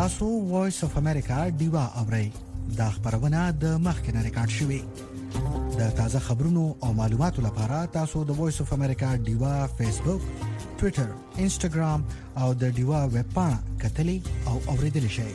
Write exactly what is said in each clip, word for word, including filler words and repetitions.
تاسو وایس اف امریکا دیوا اورئ دا خبرونه د مخکنه ریکارډ شوې د تازه خبرونو او معلوماتو لپاره تاسو د وایس اف امریکا دیوا فیسبوک، ټوئیټر، انسټاګرام او د دیوا ویب پاڼه کتلې او اوریدل شئ.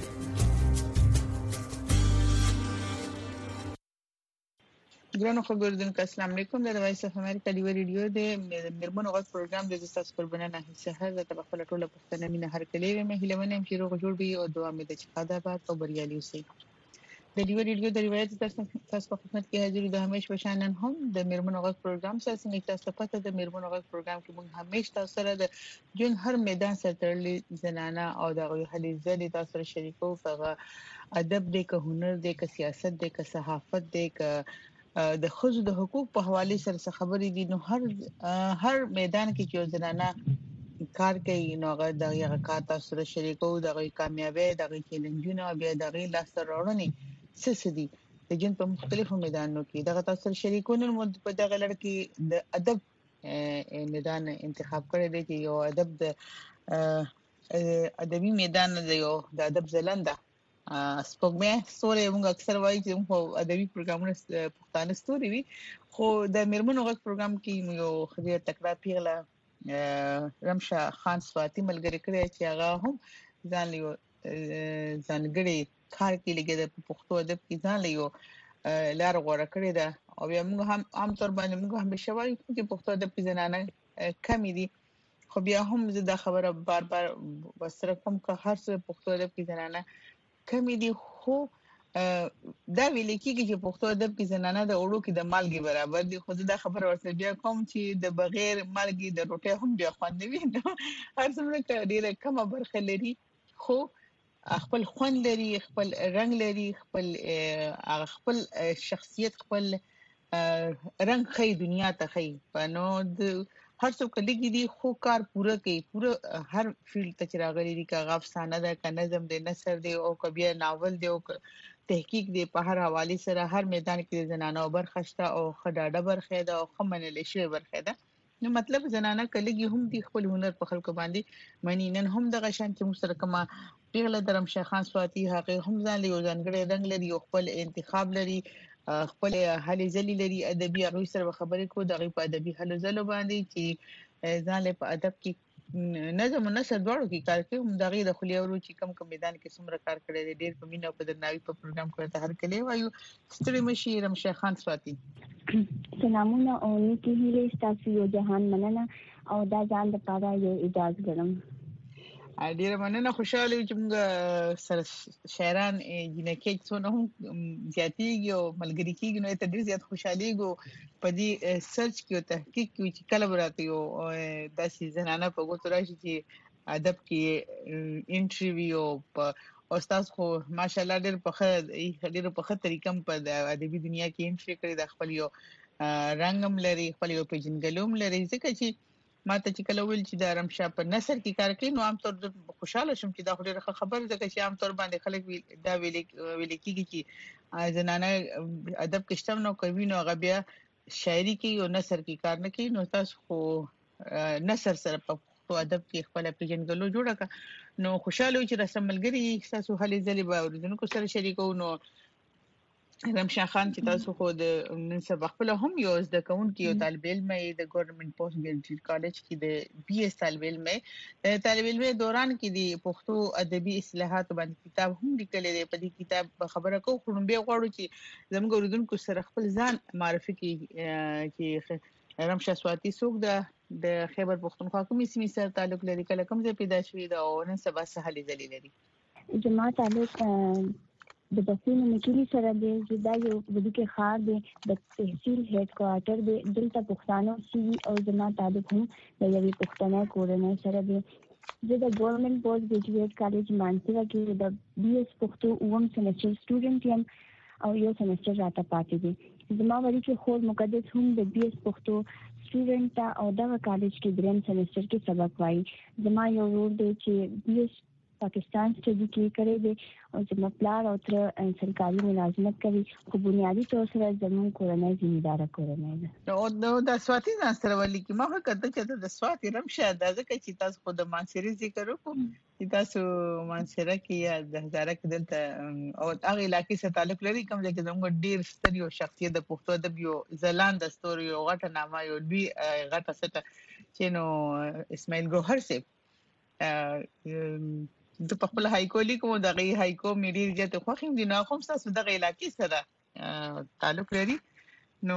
ګرانو خبردونکو السلام علیکم. د وایس اف امریکا دی ریډیو د مرمنو غږ پروګرام د تاسو قربانه نه سحر د خپل ټوله پښتنه مینه هر کلی مې هیلمنه چې روغ جوړ وي او دعا مې د چقاده باد او بریالي اوسئ. د دی ریډیو د روایت تاسو په خدمت کې حاضر د همیش بشانن هم د مرمنو غږ پروګرام سره څنګه تاسو پته د مرمنو غږ پروګرام کې موږ همیش تاسو سره د جون هر میدان سره تړلې زنانه او د غوښلې ځلې تاسو سره شریکو فغه ادب دې که هنر دې که سیاست دې که صحافت دې که د خزو د حقوق په حواله سره خبرې دي. نو هر هر میدان کې چې زنانه کار کوي نو هغه د یو کار تاسو سره شریکو د کامیابی د چیلنجونو بیا د لاس راوړنې څه دي د جن په مختلفو میدانونو کې دغه تاسو سره شریکونه مو په دغه لړ کې د ادب میدان انتخاب کړی دی چې یو ادب د ادبي میدان دی یو د ادب زلنده سپوږمۍ ستوري موږ اکثر وایي چې موږ ادبي پروګرامونه پښتانه ستوري وي خو د مرمنو غږ پروګرام کې یو خدای تکرار پیغله رمشه خان سواتی ملګری کړی چې هغه هم ځان له ځانګړي کار کې لګي د پښتو ادب کې ځان له لار غوړه کړی ده او بیا موږ هم عام طور باندې موږ همیشه وایو چې پښتو ادب کې زنانه کمی دي خو بیا هم زه دا خبره بار بار وسره کوم که هر څه پښتو ادب کې زنانه کمی دي خو دا ویل کېږي چې پښتو ادب کې زنانه د اورو کې د مالګي برابر دي خو دا خبره ورته بیا کوم چې د بغیر مالګي د روټي هم بیا خوند نه وي هر څومره ډیره کمه برخه لري خو خپل خوند لري خپل رنگ لري خپل خپل شخصیت خپل رنگ خې دنیا ته خې نو هر څوک لګي دي خو کار پوره کوي پوره هر فیلډ ته راغلي دي کا افسانه ده کا نظم ده نثر ده او کبه ناول ده او تحقیق ده په هر حواله سره هر میدان کې زنانه برخشته او خډاډه برخه ده او خمنل شي برخه ده نو مطلب زنانه کلیږي هم دي خپل هنر په خلکو باندې منی نن هم د غشان چې مستر کما پیغله درم شیخ خان سواتی هغه هم ځان له ځانګړي رنگ لري او خپل انتخاب لري خپل حل ځلی لري ادبي هغه سره خبرې کو دغه په ادبي حل ځلو باندې چې ځان له په ادب کې نظم نثر دواړو کې کار کوي هم دغه د خلیورو چې کم کم میدان کې څومره کار کړی دی ډیر په مینه په درناوي په پروګرام کې ته هر کله وایو ستړي مشي رم شیخ خان سواتی سلامونه او نیکی هیله تاسو یو جهان مننه او دا ځان د پاره یو اجازه غواړم ډیره مننه خوشاله چې موږ سره شاعران جنکه څونه هم زیاتیږي او ملګری کېږي نو ته ډیر زیات خوشالي ګو په دې سرچ کې او تحقیق کې چې کله براته یو د سیزنانه په ګوتو راشي چې ادب کې انټرویو په استاد خو ماشاالله ډیر په ډیر په خطر طریقم په ادبي دنیا کې انټری کړی د خپل یو رنگم لري خپل یو پیژنګلوم لري ځکه چې ما ته چې کله ویل چې د رمشا په نثر کې کار کوي نو عام طور خوشاله شم چې دا ډیره خبر ده چې عام طور باندې خلک دا ویل ویل کېږي چې زنانه ادب کې شتم نو کوي نو غبیا شاعري کې او نثر کې کار نه کوي نو تاسو خو نثر سره په ادب کې خپل پیژنګلو جوړه نو خوشاله چې رسم ملګری تاسو هلي ځلې به ورزنکو سره شریکو نو رمشا خان چې تاسو خو د نن سبا خپل هم یو د کون کې یو طالب علم د ګورنمنت پوسټ ګریجویټ کالج کې د بي اس طالب علم طالب علم دوران کې د پښتو ادبي اصطلاحات باندې کتاب هم لیکل دی په دې کتاب خبره کو خو به غواړو چې زموږ ورودونکو سره خپل ځان معرفي کې چې رمشا سواتی څوک ده د خیبر پښتونخوا کومې سیمې سره تعلق لري کله کوم ځای پیدا شوی دا او نن سبا سهالي ځلی لري جما تعلق د بسینو مکلی سره دی چې دا یو د دې خار دی د تحصیل هډ کوارټر دی دلته پښتانه سی او زما تعلق هم د یوې پښتنه کورنۍ سره دی زه د ګورنمنت پوسټ ګریجویټ کالج مانسیرا کې د بي اس پښتو اوم سیمسټر سټوډنټ یم او یو سیمسټر راته پاتې دی زما وری کې خور مقدس هم د بي اس پښتو سټوډنټ او د کالج کې دریم سیمسټر کې سبق وایي زما یو ورور دی چې بي اس پاکستان سټډي کې کړی دی او چې مپلار او تر سرکاري ملازمت کوي خو بنیادی طور سره زموږ کورنۍ ځمېدار کورنۍ ده او د سواتي ځان سره ولي کې ما وکړه چې د سواتي رمشه د ځکه چې تاسو خو د مانسيري ذکر وکړو چې تاسو مانسيره کې یا د هزاره کې دلته او هغه علاقې سره تعلق لري کوم چې زموږ ډیر ستر یو شخصیت د پښتو ادب یو زلاند ستوري یو غټه نامه یو دوی غټه سټه چې نو اسماعیل ګوهر سي د خپل هایکو لیکو د غي هایکو مې ډیر زیات خوښ دي نو کوم تاسو د علاقې سره تعلق لري نو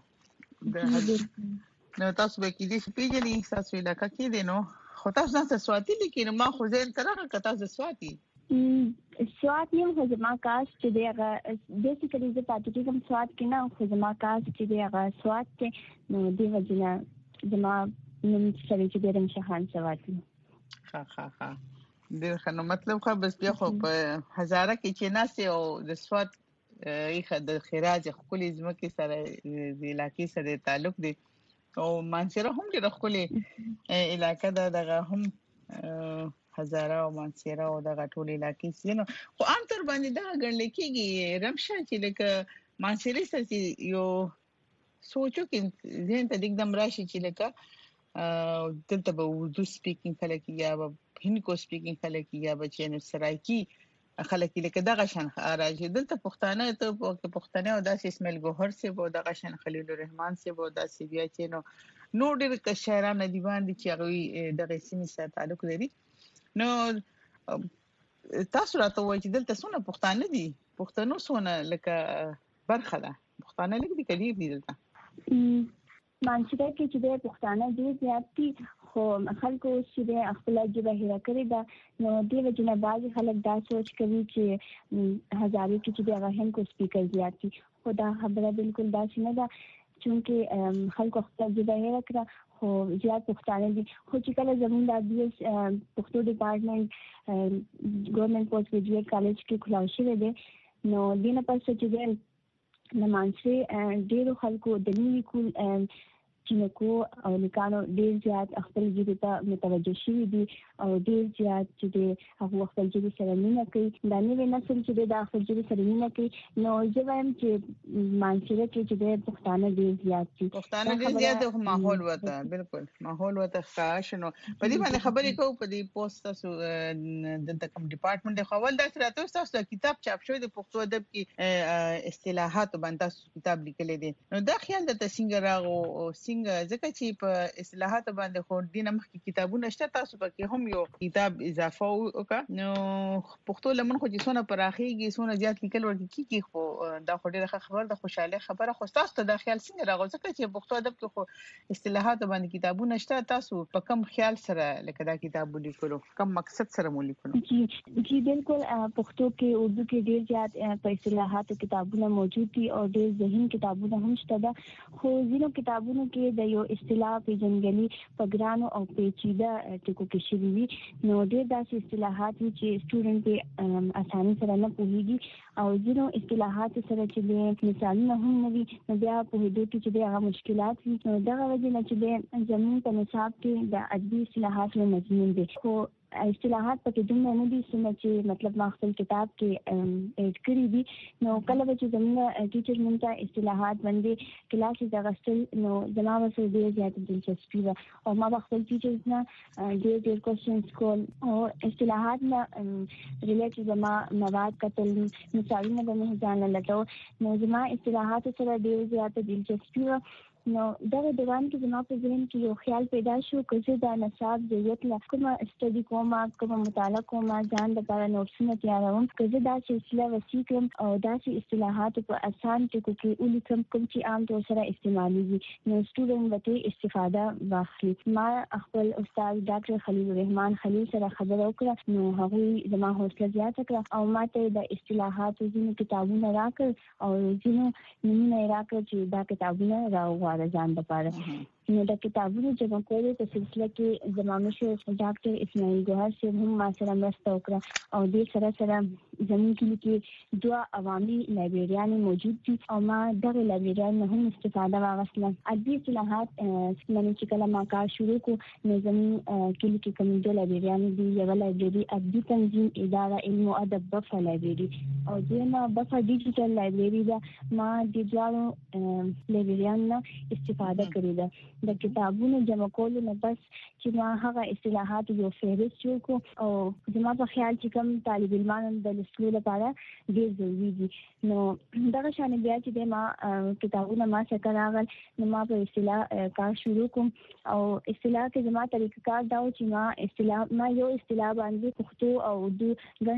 نو تاسو به کې دې پیژنې تاسو علاقې کې دي نو خو تاسو نه سواتي لیکي نو ما خو زین سره کته تاسو سواتي سوات نیم خو زما کاس چې دی هغه بیسیکلی زه پاتې کېږم سوات کې نه خو زما کاس چې دی هغه سوات کې نو دی وجنه زما نوم سره چې دی رمشه خان سواتي ها ها ها ډیر ښه نو مطلب خو بس بیا خو په هزاره کې چې ناسي او د سوات ایخه د خراج خپل ځمکې سره د علاقې سره تعلق دی او مانسيره هم د خپل علاقې د دغه هم هزاره او مانسيره او دغه ټول علاقې سينو خو عام تر باندې دا ګڼل کېږي رمشه چې لکه مانسيره سره یو سوچو کې ځین ته دګدم راشي چې لکه دلته به اردو سپیکینګ خلک یا به هندکو سپیکینګ خلک یا به چینو سرایکی خلک لکه دغه شان راځي دلته پښتانه ته پښتانه او داسې اسماعیل ګوهر سي بو دغه شان خلیل الرحمن سي بو داسې بیا چینو نو ډېر ک شاعران دیوان دي چې هغه دغه سیمې سره تعلق لري نو تاسو راته وایي چې دلته څونه پښتانه دي پښتنو څونه لکه برخه ده پښتانه لکه دي کلی دي دلته مانسيره کې چې د پښتانه ډېر زیات دي خو خلکو چې د خپل ژبه هېره کړې ده نو د وجنه بعض خلک دا سوچ کوي چې هزاره کې چې د هندکو سپیکر زیات دي خو دا خبره بالکل داسې نه ده چې خلکو خپل ژبه هېره کړه خو زیات پښتانه دي خو چې کله زموږ د بي اس پښتو ډپارټمنټ ګورنمنت پوسټ ګریجویټ کالج کې خلاص شوی دی نو دینه پس چې د د مانسيره ډېرو خلکو د نیوي کول چینکو او لیکانو ډېر زیات خپل ژبې ته متوجه شوي دي او ډېر زیات چې د هغه خپل ژبې سره مینه کوي دا نوی نسل چې د خپل ژبې سره مینه کوي نو زه وایم چې مانسيره کې چې د پښتانه ډېر زیات دي پښتانه ډېر زیات د ماحول وته بالکل ماحول وته خاص نو په دې باندې خبرې کوو په دې پوسټ تاسو د کوم ډپارټمنټ خپل د سره تاسو کتاب چاپ شوی د پښتو ادب کې اصطلاحات باندې تاسو کتاب لیکل دي نو دا خیال د څنګه راغو څنګه ځکه چې په اصطلاحات باندې خو دینه مخکې کتابونه شته تاسو پکې هم یو کتاب اضافه وکړه نو پښتو لمن خو چې څونه پراخيږي څونه زیات لیکل ورته کیږي خو دا خو ډیره خبره ده خوشاله خبره خو تاسو ته د خیال څنګه راغو ځکه چې پښتو ادب کې خو اصطلاحات باندې کتابونه شته تاسو په کم خیال سره لکه دا کتاب ولیکلو کم مقصد سره ولیکلو جی جی بالکل پښتو کې اردو کې ډیر زیات په اصطلاحات کتابونه موجود دي او ډیر ذهین کتابونه هم شته ده خو ځینو کتابونو کې د یو اصطلاح پیژندګلوي په ګرانو او پیچیده ټکو کې شوي وي نو ډېر داسې اصطلاحات وي چې سټوډنټ په اسانۍ سره نه پوهیږي او ځینو اصطلاحات سره چې د مثالونه هم نه وي نو بیا پوهېدو کې چې د هغه مشکلات وي نو دغه وجه نه چې د زموږ په نصاب کې د ادبي اصطلاحاتو مضمون دی خو اصطلاحات پکې دومره نه دي چې مطلب ما خپل کتاب کې اډ کړی دي نو کله چې زموږ ټیچر موږ ته اصطلاحات باندې کلاس یې غوښتل نو زما ورسره ډېر زیاته دلچسپي وه او ما به خپل ټیچرز نه ډېر ډېر کوېسچنز کول او اصطلاحات نه ریلیټ زما مواد کتل مثالونه به مې ځان له لټول نو زما اصطلاحاتو سره ډېر زیاته دلچسپي وه نو دغه دوران کې زما په ذهن کې یو خیال پیدا شو چې زه د نصاب ضرورت له کومه سټډي کوم کومه مطالعه کوم ځان لپاره نوټسونه تیاروم چې زه دا سلسله وسیع کړم او داسې اصطلاحات په اسان ټکو کې ولیکم کوم چې عام طور سره استعمالېږي نو سټوډنټ به استفاده واخلي ما خپل استاد ډاکټر خلیل الرحمن خلیل سره خبرې وکړه نو هغه زما حوصله زیاته کړه او ما ته د اصطلاحاتو ځینې کتابونه راکړل او ځینې نمونه یې راکړل چې دا کتابونه راوغواړه ځان لپاره نو د کتابونو جمع کولو په سلسله کې زموږ مشر ډاکټر اسماعیل ګوهر صاحب هم ما سره مرسته وکړه او د سره سره زموږ کلی کې دوه عوامي لایبرریان موجود دي او ما دغه لایبرریان هم استفاده واغسله. ادبي اصلاحات لمن چې کله ما کار شروع کو نو زموږ کلی کې کوم دوه لایبرریان دي، یو لایبرری ادبي تنظیم اداره علم او ادب بفا لایبرری او دویمه بفا ډیجیټل لایبرری ده. ما د دوه لایبرریان استفاده کړې ده. د کتابونو جمع کولو نه بس چې ما هغه اصطلاحات یو فهرست جوړ کړ او زما په خیال چې کوم طالب علمان د لوستلو لپاره ډېر ضروري دي. نو دغه شان بیا چې ما کتابونه ما څخه راغل نو ما په اصطلاح کار شروع کوم او اصطلاح کې زما طریقه کار دا و چې ما اصطلاح ما یو اصطلاح باندې پښتو او اردو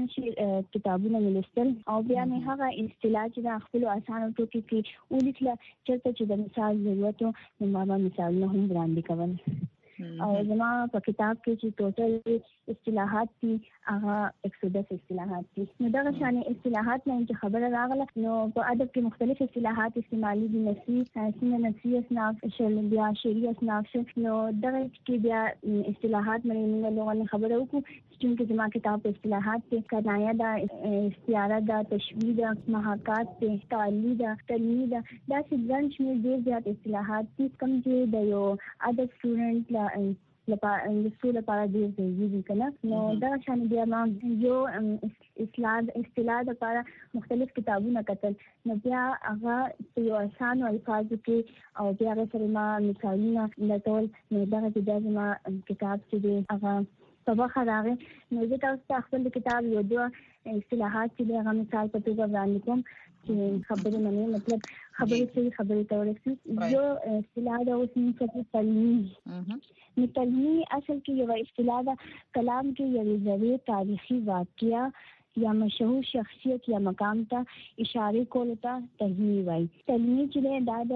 ګڼ کتابونه ولوستل او بیا مې هغه اصطلاح چې د خپل اسانو ټکو کې ولیکله چېرته چې د مثال ضرورت نو ما مثال نه هم وړاندې کول. او زما په کتاب کې چې ټوټل اصطلاحات دي هغه یک سو دس اصطلاحات دي. نو دغه شان اصطلاحات نه چې خبره راغله نو په ادب کې مختلف اصطلاحات استعمالي دي، نفسي سینه نفسي اسناف شل بیا شعري اسناف. نو دغه کې بیا اصطلاحات مې نه لغوي خبره وکړو چې زما کتاب په اصطلاحات کې کنایه دا استعاره دا تشبیه دا محاکات ته تعلیل دا تلمید دا داسې ځان چې ډېر زیات اصطلاحات دي کوم چې د یو ادب سټوډنټ لپاره لپاره لپاره ډېر ضروري دي کنه. نو دا شان بیا ما یو اصطلاح اصطلاح لپاره مختلف کتابونه کتل نو بیا هغه یو آسان الفاظ کې او بیا سره ما مثالونه لټول نو دا چې دا کتاب چې هغه په واخه راغی نو زه تاسو ته خپل کتاب یو دوه اصطلاحات چې هغه مثال په توګه وړاندې کوم چې خبرې معنی مطلب خبرې چې خبرې ته ورسي. یو اصطلاح د اوس چې تلمی نو تلمی اصل کې یو اصطلاح د کلام کې یو ځوی تاریخي واقعیا یا مشهور شخصیت یا مقام ته اشاره کول ته تلمی وایي. تلمی چې دا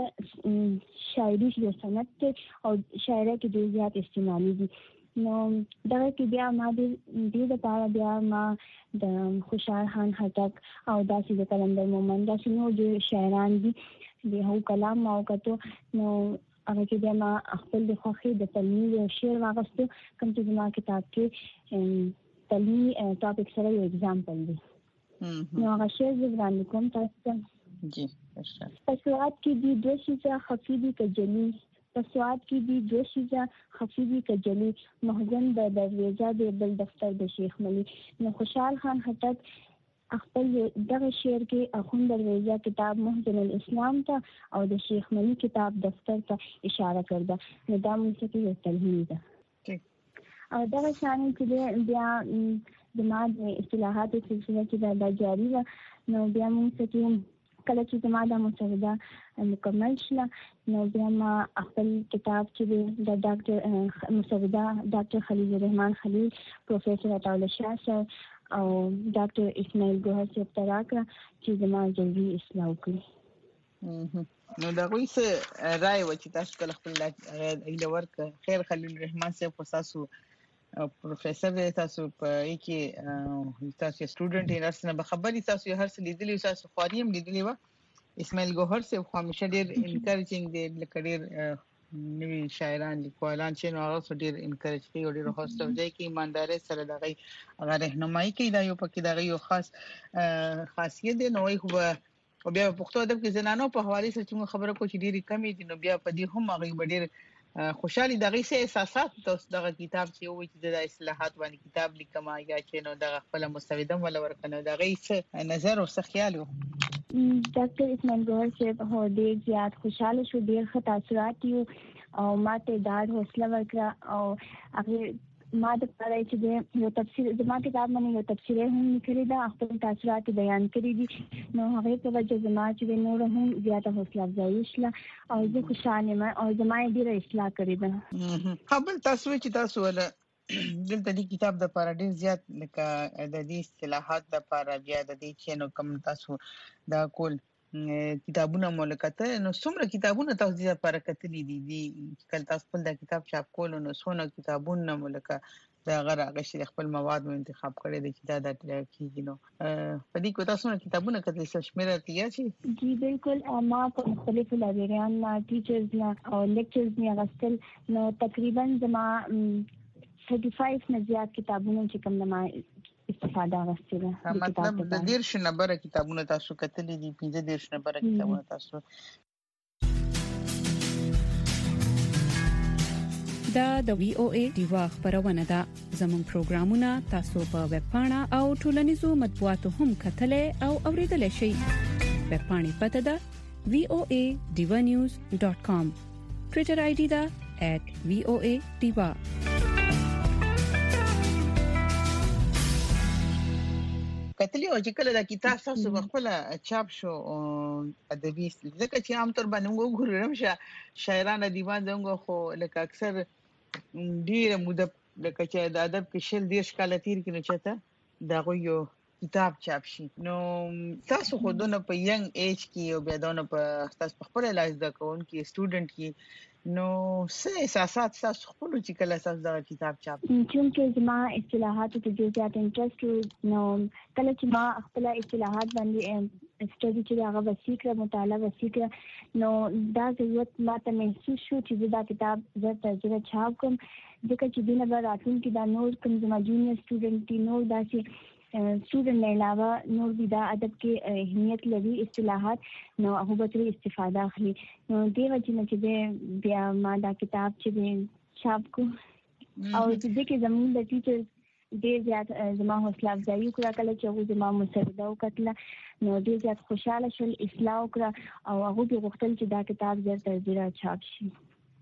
د شاعري یو صنعت ته او شاعرۍ کې ډېر زیات استعمالي دي. نو دغه کې بیا ما دې د پاره بیا ما د خوشحال خان خټک او داسې د کلندر مومند داسې نور ډېر شاعران دي د هغو کلام ما وکتو نو هغه کې بیا ما خپل د خوښې د تلمي یو شعر واغستو کوم چې زما کتاب کې تلمي ټاپک سره یو اگزامپل دی. نو هغه شعر زه وړاندې کوم تاسو ته. جی ښه. په سواد کې دي دوه شیزه خفي دي که جلي په سواد کې دي دوه شیزه خفي دي که جلي محزن د درویزه د بل دفتر د شیخ ملي. نو خوشحال خان خټک خپل دغه شعر کې اخوند درویزه کتاب محزن الاسلام ته او د شیخ ملي کتاب دفتر ته اشاره کړه. نو دا موږ ته یو تلمیم ده. او دغه شان چې بیا زما د اصطلاحاتو سلسله کې دا جاری وه نو بیا موږ ته کله چې زما دا مسوده مکمل شله نو بیا ما خپل کتاب چې د ډاکټر مسوده ډاکټر خلیل الرحمن خلیل پروفیسر عطاالله شاه صاحب او ډاکټر اسماعیل ګوهر صاحب ته راکړه چې زما ضروري اصلاح وکړي. نو دا غوي څه رائے و چې تاسو کله خپل ایله ورک خیر خلیل الرحمن صاحب خو تاسو پروفیسر دی تاسو په کې تاسو سټوډنټ یې راځنه به خبري تاسو هر څه لیدلی تاسو خاریم لیدلی و اسماعیل ګوهر صاحب خو همیشه ډیر انکریجینګ دی لکه ډیر نوی شاعران لیکوالان چې نو هغه ډیر انکریج کوي او ډیر هوستو دی کې ایمانداري سره دغه هغه راهنمایي کوي دا یو پکې دغه یو خاص خاصیت دی. نو خو او بیا په پښتو ادب کې زنانو په حواله سره چې خبره کوي چې ډیری کمی دي نو بیا په دې هم هغه ډیر خوشحالي دغه سه احساسات تاسو دغه کتاب چې وایي چې د اصلاحات باندې کتاب لیکم یا چې نو دغه خپل مستویدم ولا ورکنه دغه څه نظر او څه خیال ډاکټر اسماعیل ګوهر صاحب هو ډیر زیات خوشاله شو ډیر ښه تاثرات یو او ماته ډاډ حوصله ورکړه او هغه ما د پاره چې یو تفسیر زما کتاب باندې یو تفسیر هم لیکلی دا خپل تاثرات بیان کړی دي نو هغه په وجه زما چې نور هم زیاته حوصله افزایي شله او زه خوشاله یم او زما یې ډیره اصلاح کړې ده. خپل تاسو چې تاسو ول دلته د کتاب د پاره ډیر زیات لکه د دې اصطلاحات د پاره بیا د دې چې نو کوم تاسو دا کول کتابونه مولکته نو څومره کتابونه تاسو د لپاره کتلې دي دي کله تاسو خپل د کتاب چاپ کول نو څونه کتابونه مولکه دا غره غشي خپل مواد مو انتخاب کړی دی چې دا د کیږي نو په دې کې تاسو نه کتابونه کتلې څه شمیره تیار شي جی بالکل ما په مختلفو لایبرریان نه ټیچرز نه او لیکچرز نه غوښتل نو تقریبا زما پنځه نه زیات کتابونه چې کوم نه ما استفاده غوښتله مطلب د ډیر شنبره کتابونه تاسو کتلې دي پنځه ډیر شنبره کتابونه تاسو دا د وی او ای دیوا خبرونه ده زموږ پروګرامونه تاسو په ویب پاڼه او ټولنیزو مطبوعاتو هم کتلې او اوریدلای شئ ویب پاڼې پته ده وی او ای diva news dot com ټوئیټر آی ډی ده at وی او ای diva کتلی او چې کله دا کتاب تاسو خپل چاپ شو ادبي ځکه چې عام طور باندې موږ ګورم شاعران دیوان دغه خو لکه اکثر ډیره موده لکه چې د ادب کې شل دیش کاله تیر کې نه چته دا یو کتاب چاپ شي نو تاسو خو دونه په ینګ ایج کې او بیا دونه په تاسو خپل لاس د کوون کې سټوډنټ کې نو څه احساسات تاسو خپل چې کله تاسو دا کتاب چاپ چونکه زما اصطلاحات ته ډیر زیات انټرست نو کله چې ما خپل اصطلاحات باندې سټډي چې هغه وسیکره مطالعه وسیکره نو دا ضرورت ماته محسوس شو چې دا کتاب زه ترجمه چاپ کوم ځکه چې دینه به راتلونکي دا نور کوم زما جونیئر سټوډنټ دي نور داسې سټوډنټ نه علاوه نور د ادب کې اهمیت لري اصطلاحات نو هغه به ترې استفاده اخلي نو دی وجه نه چې بیا ما دا کتاب چې چاپ کو او د کې زموږ د ټیچر ډیر زیات زما حوصله افزایي وکړه کله چې هغه زما مساعده وکړه نو ډیر زیات خوشاله شول اصلاح وکړه او هغه غوښتل چې دا کتاب زر تر زر چاپ شي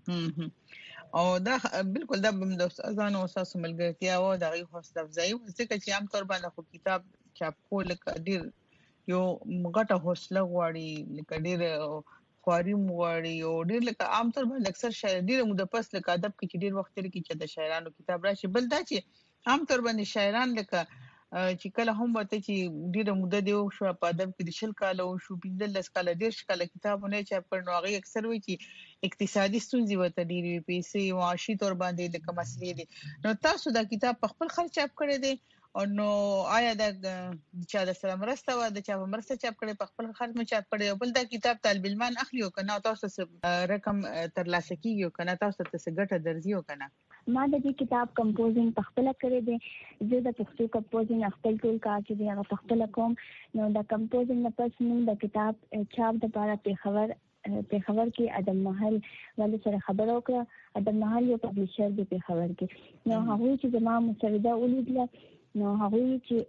او دا بالکل دا د استادانو او تاسو ملګرتیا او د حوصله افزایي ځکه چې عام طور باندې خو کتاب چاپ کول ډیر یو غټه حوصله غواړي لکه ډیر خواري غواړي او ډیر لکه عام طور باندې اکثر شاعر ډیر موده پس لکه ادب کې ډیر وخت لري چې د شاعرانو کتاب راشي بل دا چې عام طور باندې شاعران لکه چې کله هم وته چې ډیره موده دی شو په ادب کې د شل کال او شو پنځلس کال ډیر شکل کتابونه چاپ کړي نو هغه اکثر وی چې اقتصادي ستونزې وته ډیری پیسې معاشي تور باندې د کوم مسلې دي نو تاسو دا کتاب په خپل خرچ چاپ کړی دی او نو آیا دا چې د سلام مرسته و د چا مرسته چاپ کړي په خپل خرچ مو چاپ کړي بل دا کتاب طالب علمان اخلي او کنه تاسو رقم تر لاسه کیږي او کنه تاسو ته څه ګټه درځي او کنه ما د دې کتاب کمپوزینګ په خپل کړی دی زه د پښتو کمپوزینګ خپل ټول کار چې دی هغه په خپل کوم نو د کمپوزینګ نه پس موږ د کتاب چاپ د لپاره په خبر په خبر کې ادم محل ولې سره خبر وکړه ادم محل یو پبلشر دی په خبر کې نو هغه چې زما مساعده ولیدله نو هغه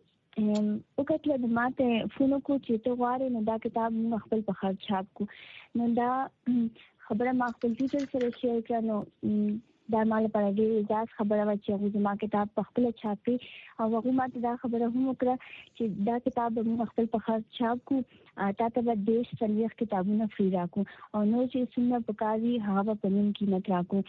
چې وکړه د ماته فونو کو چې ته غواړې نو دا کتاب موږ خپل په خرچ چاپ کو نو دا خبره ما خپل ټیچر سره شیر کړه نو دا مال پر دې اجازه خبره و چې هغه زما کتاب په خپل چاپي او هغه ماته دا خبره هم وکړه چې دا کتاب موږ خپل په خرچ چاپ کو تا ته به دیش څلويخ کتابونه فری راکو او نو چې څنګه پکاري هغه په نوم قیمت راکو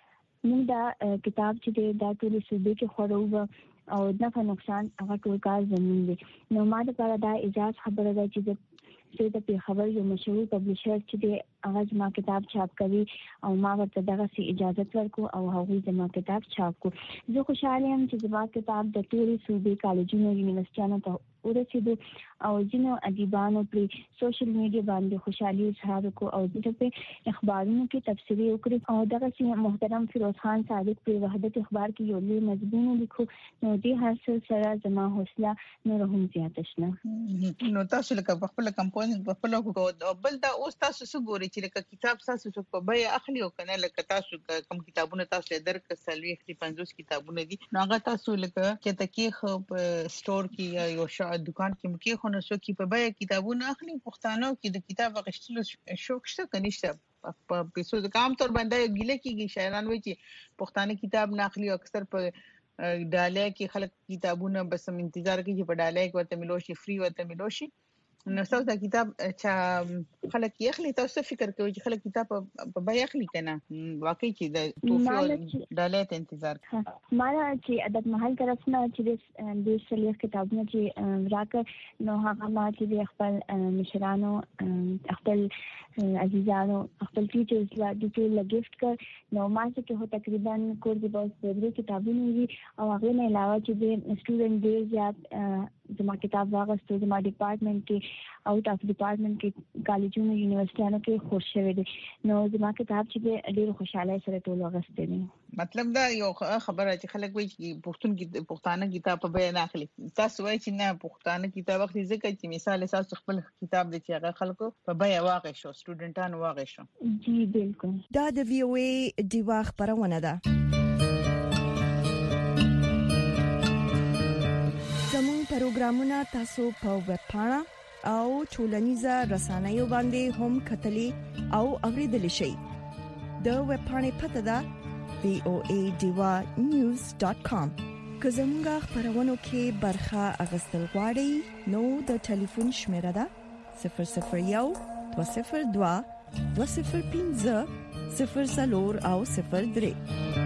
موږ دا کتاب چې دا ټول صوبې کې خورو او دغه نقصان هغه ټول کار زمون دي نو ما د پر دا اجازه خبره ده چې چې د په خبر یو مشهور پبلشر چې د هغه ما کتاب چاپ کوي او ما ورته دغه سي اجازه ورکو او هغه زما کتاب چاپ کو زه خوشاله یم چې زما کتاب د ټولو صوبې کالجونو یونیورسيټانو ته ورسېدو او ځینو ادیبانو پر سوشل میډیا باندې خوشحالي اظهار کو او د په اخبارونو کې تفسیری وکړي او دغه سي محترم فیروز خان صادق په وحدت اخبار کې یو لوی مضمون لیکو نو دې حاصل سره زما حوصله نور هم زیات شنه نو تاسو لکه په خپل کمپوزینګ په خپل کو بل دا اوس تاسو څه ګوري چې لکه کتاب تاسو څه په بیا اخلي او کنه لکه تاسو کوم کتابونه تاسو درک سلوي پنځوس کتابونه دي نو هغه تاسو لکه چې تکي خو په سٹور کې یا یو شاعر دکان کې مکه خو نو څوک په بیا کتابونه اخلي پښتانه کې د کتاب غشتلو شوق شته کنيشته په پیسو د کام تور باندې ګیله کېږي شاعران وایي چې پښتانه کتاب نه اخلي اکثر په ډالۍ کې خلک کتابونه بس انتظار کوي چې په ډالۍ کې ورته ملوشي فری ورته ملوشي نو تاسو دا کتاب چې خلک یې اخلي تاسو فکر کوئ چې خلک کتاب په بیا اخلي کنه واقعي چې د توفیق ډالې ته انتظار مالا چې ادب محل طرف نه چې د سلیخ کتابونه چې راکړ نو هغه ما چې خپل مشرانو خپل عزیزانو خپل ټیچرز لا د ټول گیفت کړ نو ما چې هو تقریبا کور د بس د کتابونو دي او هغه نه علاوه چې د سټوډنټ ډیر زیات زما کتاب واغستو زما ډپارټمنټ کې آوټ اف ډپارټمنټ کې کالجونو یونیورسيټانو کې خوش شوه دي نو زما کتاب چې ډیر خوشاله سره ټول واغسته دي مطلب دا یو خبره چې خلک وایي چې پښتون کې پښتانه کتاب په بیان اخلي تاسو وایي چې نه پښتانه کتاب اخلي ځکه چې مثال تاسو خپل کتاب د چې هغه خلکو په بیان واقع شو سټوډنټانو واقع شو جی بالکل دا د وی او ای دیوا خبرونه ده زموږ پروګرامونه تاسو په ویب پاڼه او ټولنیزه رسنیو باندې هم کتلی او اوریدلی شئ د ویب پاڼې پته ده وی او ای دیوا نیوز ډاٹ کام که زموږ خبرونو کې برخه اغستل غواړئ نو د ټلیفون شمیره ده صفر صفر یو دوه صفر دوه دوه صفر پنځه صفر څلور او صفر درې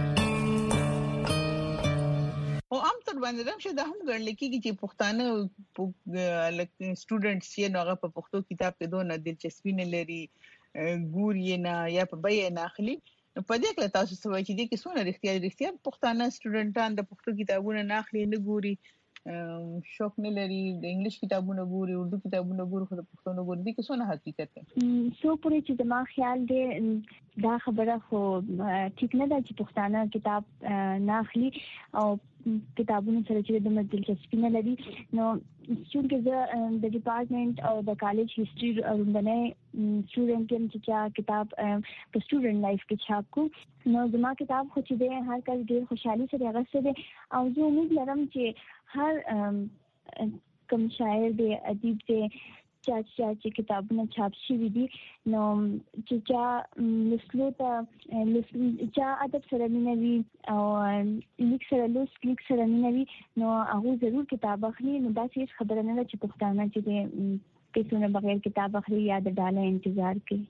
او عام طور باندې دا چې دا هم ګڼل کېږي چې پښتانه لکه سټوډنټس یې نوغه په پښتو کتاب کې دوه دلچسپي نه لري ګوري نه یا په بیان اخلي نو په دې کې تاسو څه وایي چې د کیسونه رښتیا رښتیا پښتانه سټوډنټان د پښتو کتابونه نه اخلي نه ګوري شوق نه لري د انګلیش کتابونه ګوري اردو کتابونه ګوري خو د پښتو نه ګوري د کیسونه حقیقت دی سو پورې چې د ما خیال دی دا خبره خو ټیک نه ده چې پښتانه کتاب نه اخلي او کتابونو سره چې د دلچسپي نه لري نو چې د ډپارټمنټ او د کالج هیستوري روندنه سټوډنټ هم چې کتاب په سټوډنټ لایف کې چاپ کو نو زما کتاب خو چې د هر کله ډیر خوشحالي سره غوښته دي او زه امید لرم چې هر کوم شاعر دی ادیب دی چا چې کتابونه چاپ شوي دي نو چې چا لوستلو ته چا ادب سره مینه وي او لیک سره لوست لیک سره مینه وي نو هغه ضرور کتاب اخلي نو دا هیڅ خبره نه ده چې پښتانه چې کیسونه بغیر کتاب اخلي یا د ډاله انتظار کوي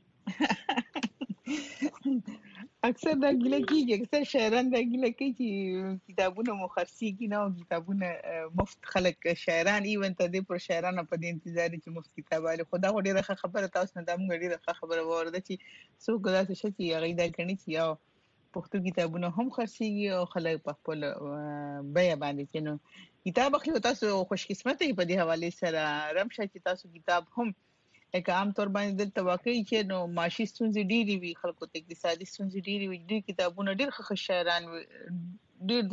اکثر دا ګیله کیږي اکثر شاعران دا ګیله کوي چې کتابونه مخرسي کی نه او کتابونه مفت خلک شاعران ایون ته د پر شاعرانو په دې انتظار چې مفت کتاب علي خدا وړي راخه خبره تاسو نه دمو غړي راخه خبره ورده چې څوک دا څه شي هغه دا کوي چې یو پښتو کتابونه هم خرسيږي او خلک په خپل بیا باندې کینو کتاب اخلي تاسو خوش قسمت په دې حواله سره رمشه چې تاسو کتاب هم لکه عام طور باندې دلته واقعي چې نو معاشي ستونزې ډېری وي خلکو ته اقتصادي ستونزې ډېری وي ډېر کتابونه ډېر ښه شاعران ډېر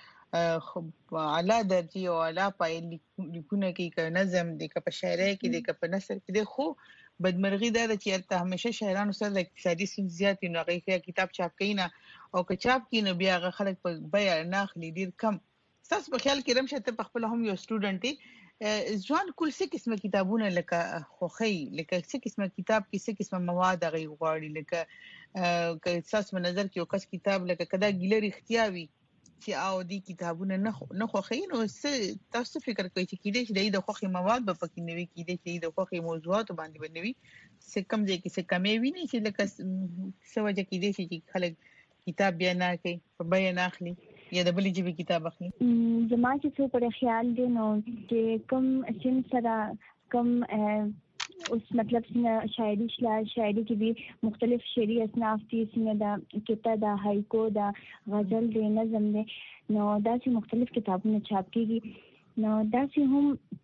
د اعلی درجه او اعلی پایل لیکونه کې ک نظم دي ک په شاعري کې دي ک په نثر کې دي خو بدمرغي دا چې ته همیشه شاعرانو سره د اقتصادي ستونزې زیات نه غوښتي کتاب چاپ کین او ک چاپ کین بیا غ خلک په بیان نه اخلي ډېر کم تاسو په خیال کې رمشه ته په خپل هم یو سټوډنټ ځوان کول څه قسمه کتابونه لکه خوخي لکه څه قسمه کتاب کې څه قسمه مواد غي غواړي لکه که تاسو نظر کې یو کس کتاب لکه کدا ګیلری اختیاوي چې او دي کتابونه نه نه خوخي نو څه تاسو فکر کوئ چې کېدې چې د خوخي مواد په پکې نوي کېدې چې د خوخي موضوعات باندې بنوي څه کم ځای کې څه کمې ویني چې لکه څه وجه کېدې چې خلک کتاب بیا نه کوي په بیان اخلي یا د بلې جبې کتاب اخلي زما چې څه پر خیال دی نو چې کوم سم سره کوم اوس مطلب څنګه شاعري شلا شاعري کې به مختلف شعري اصناف دي څنګه دا کتاب دا هایکو دا غزل دی نظم دی نو دا چې مختلف کتابونه چاپ کیږي نو دا چې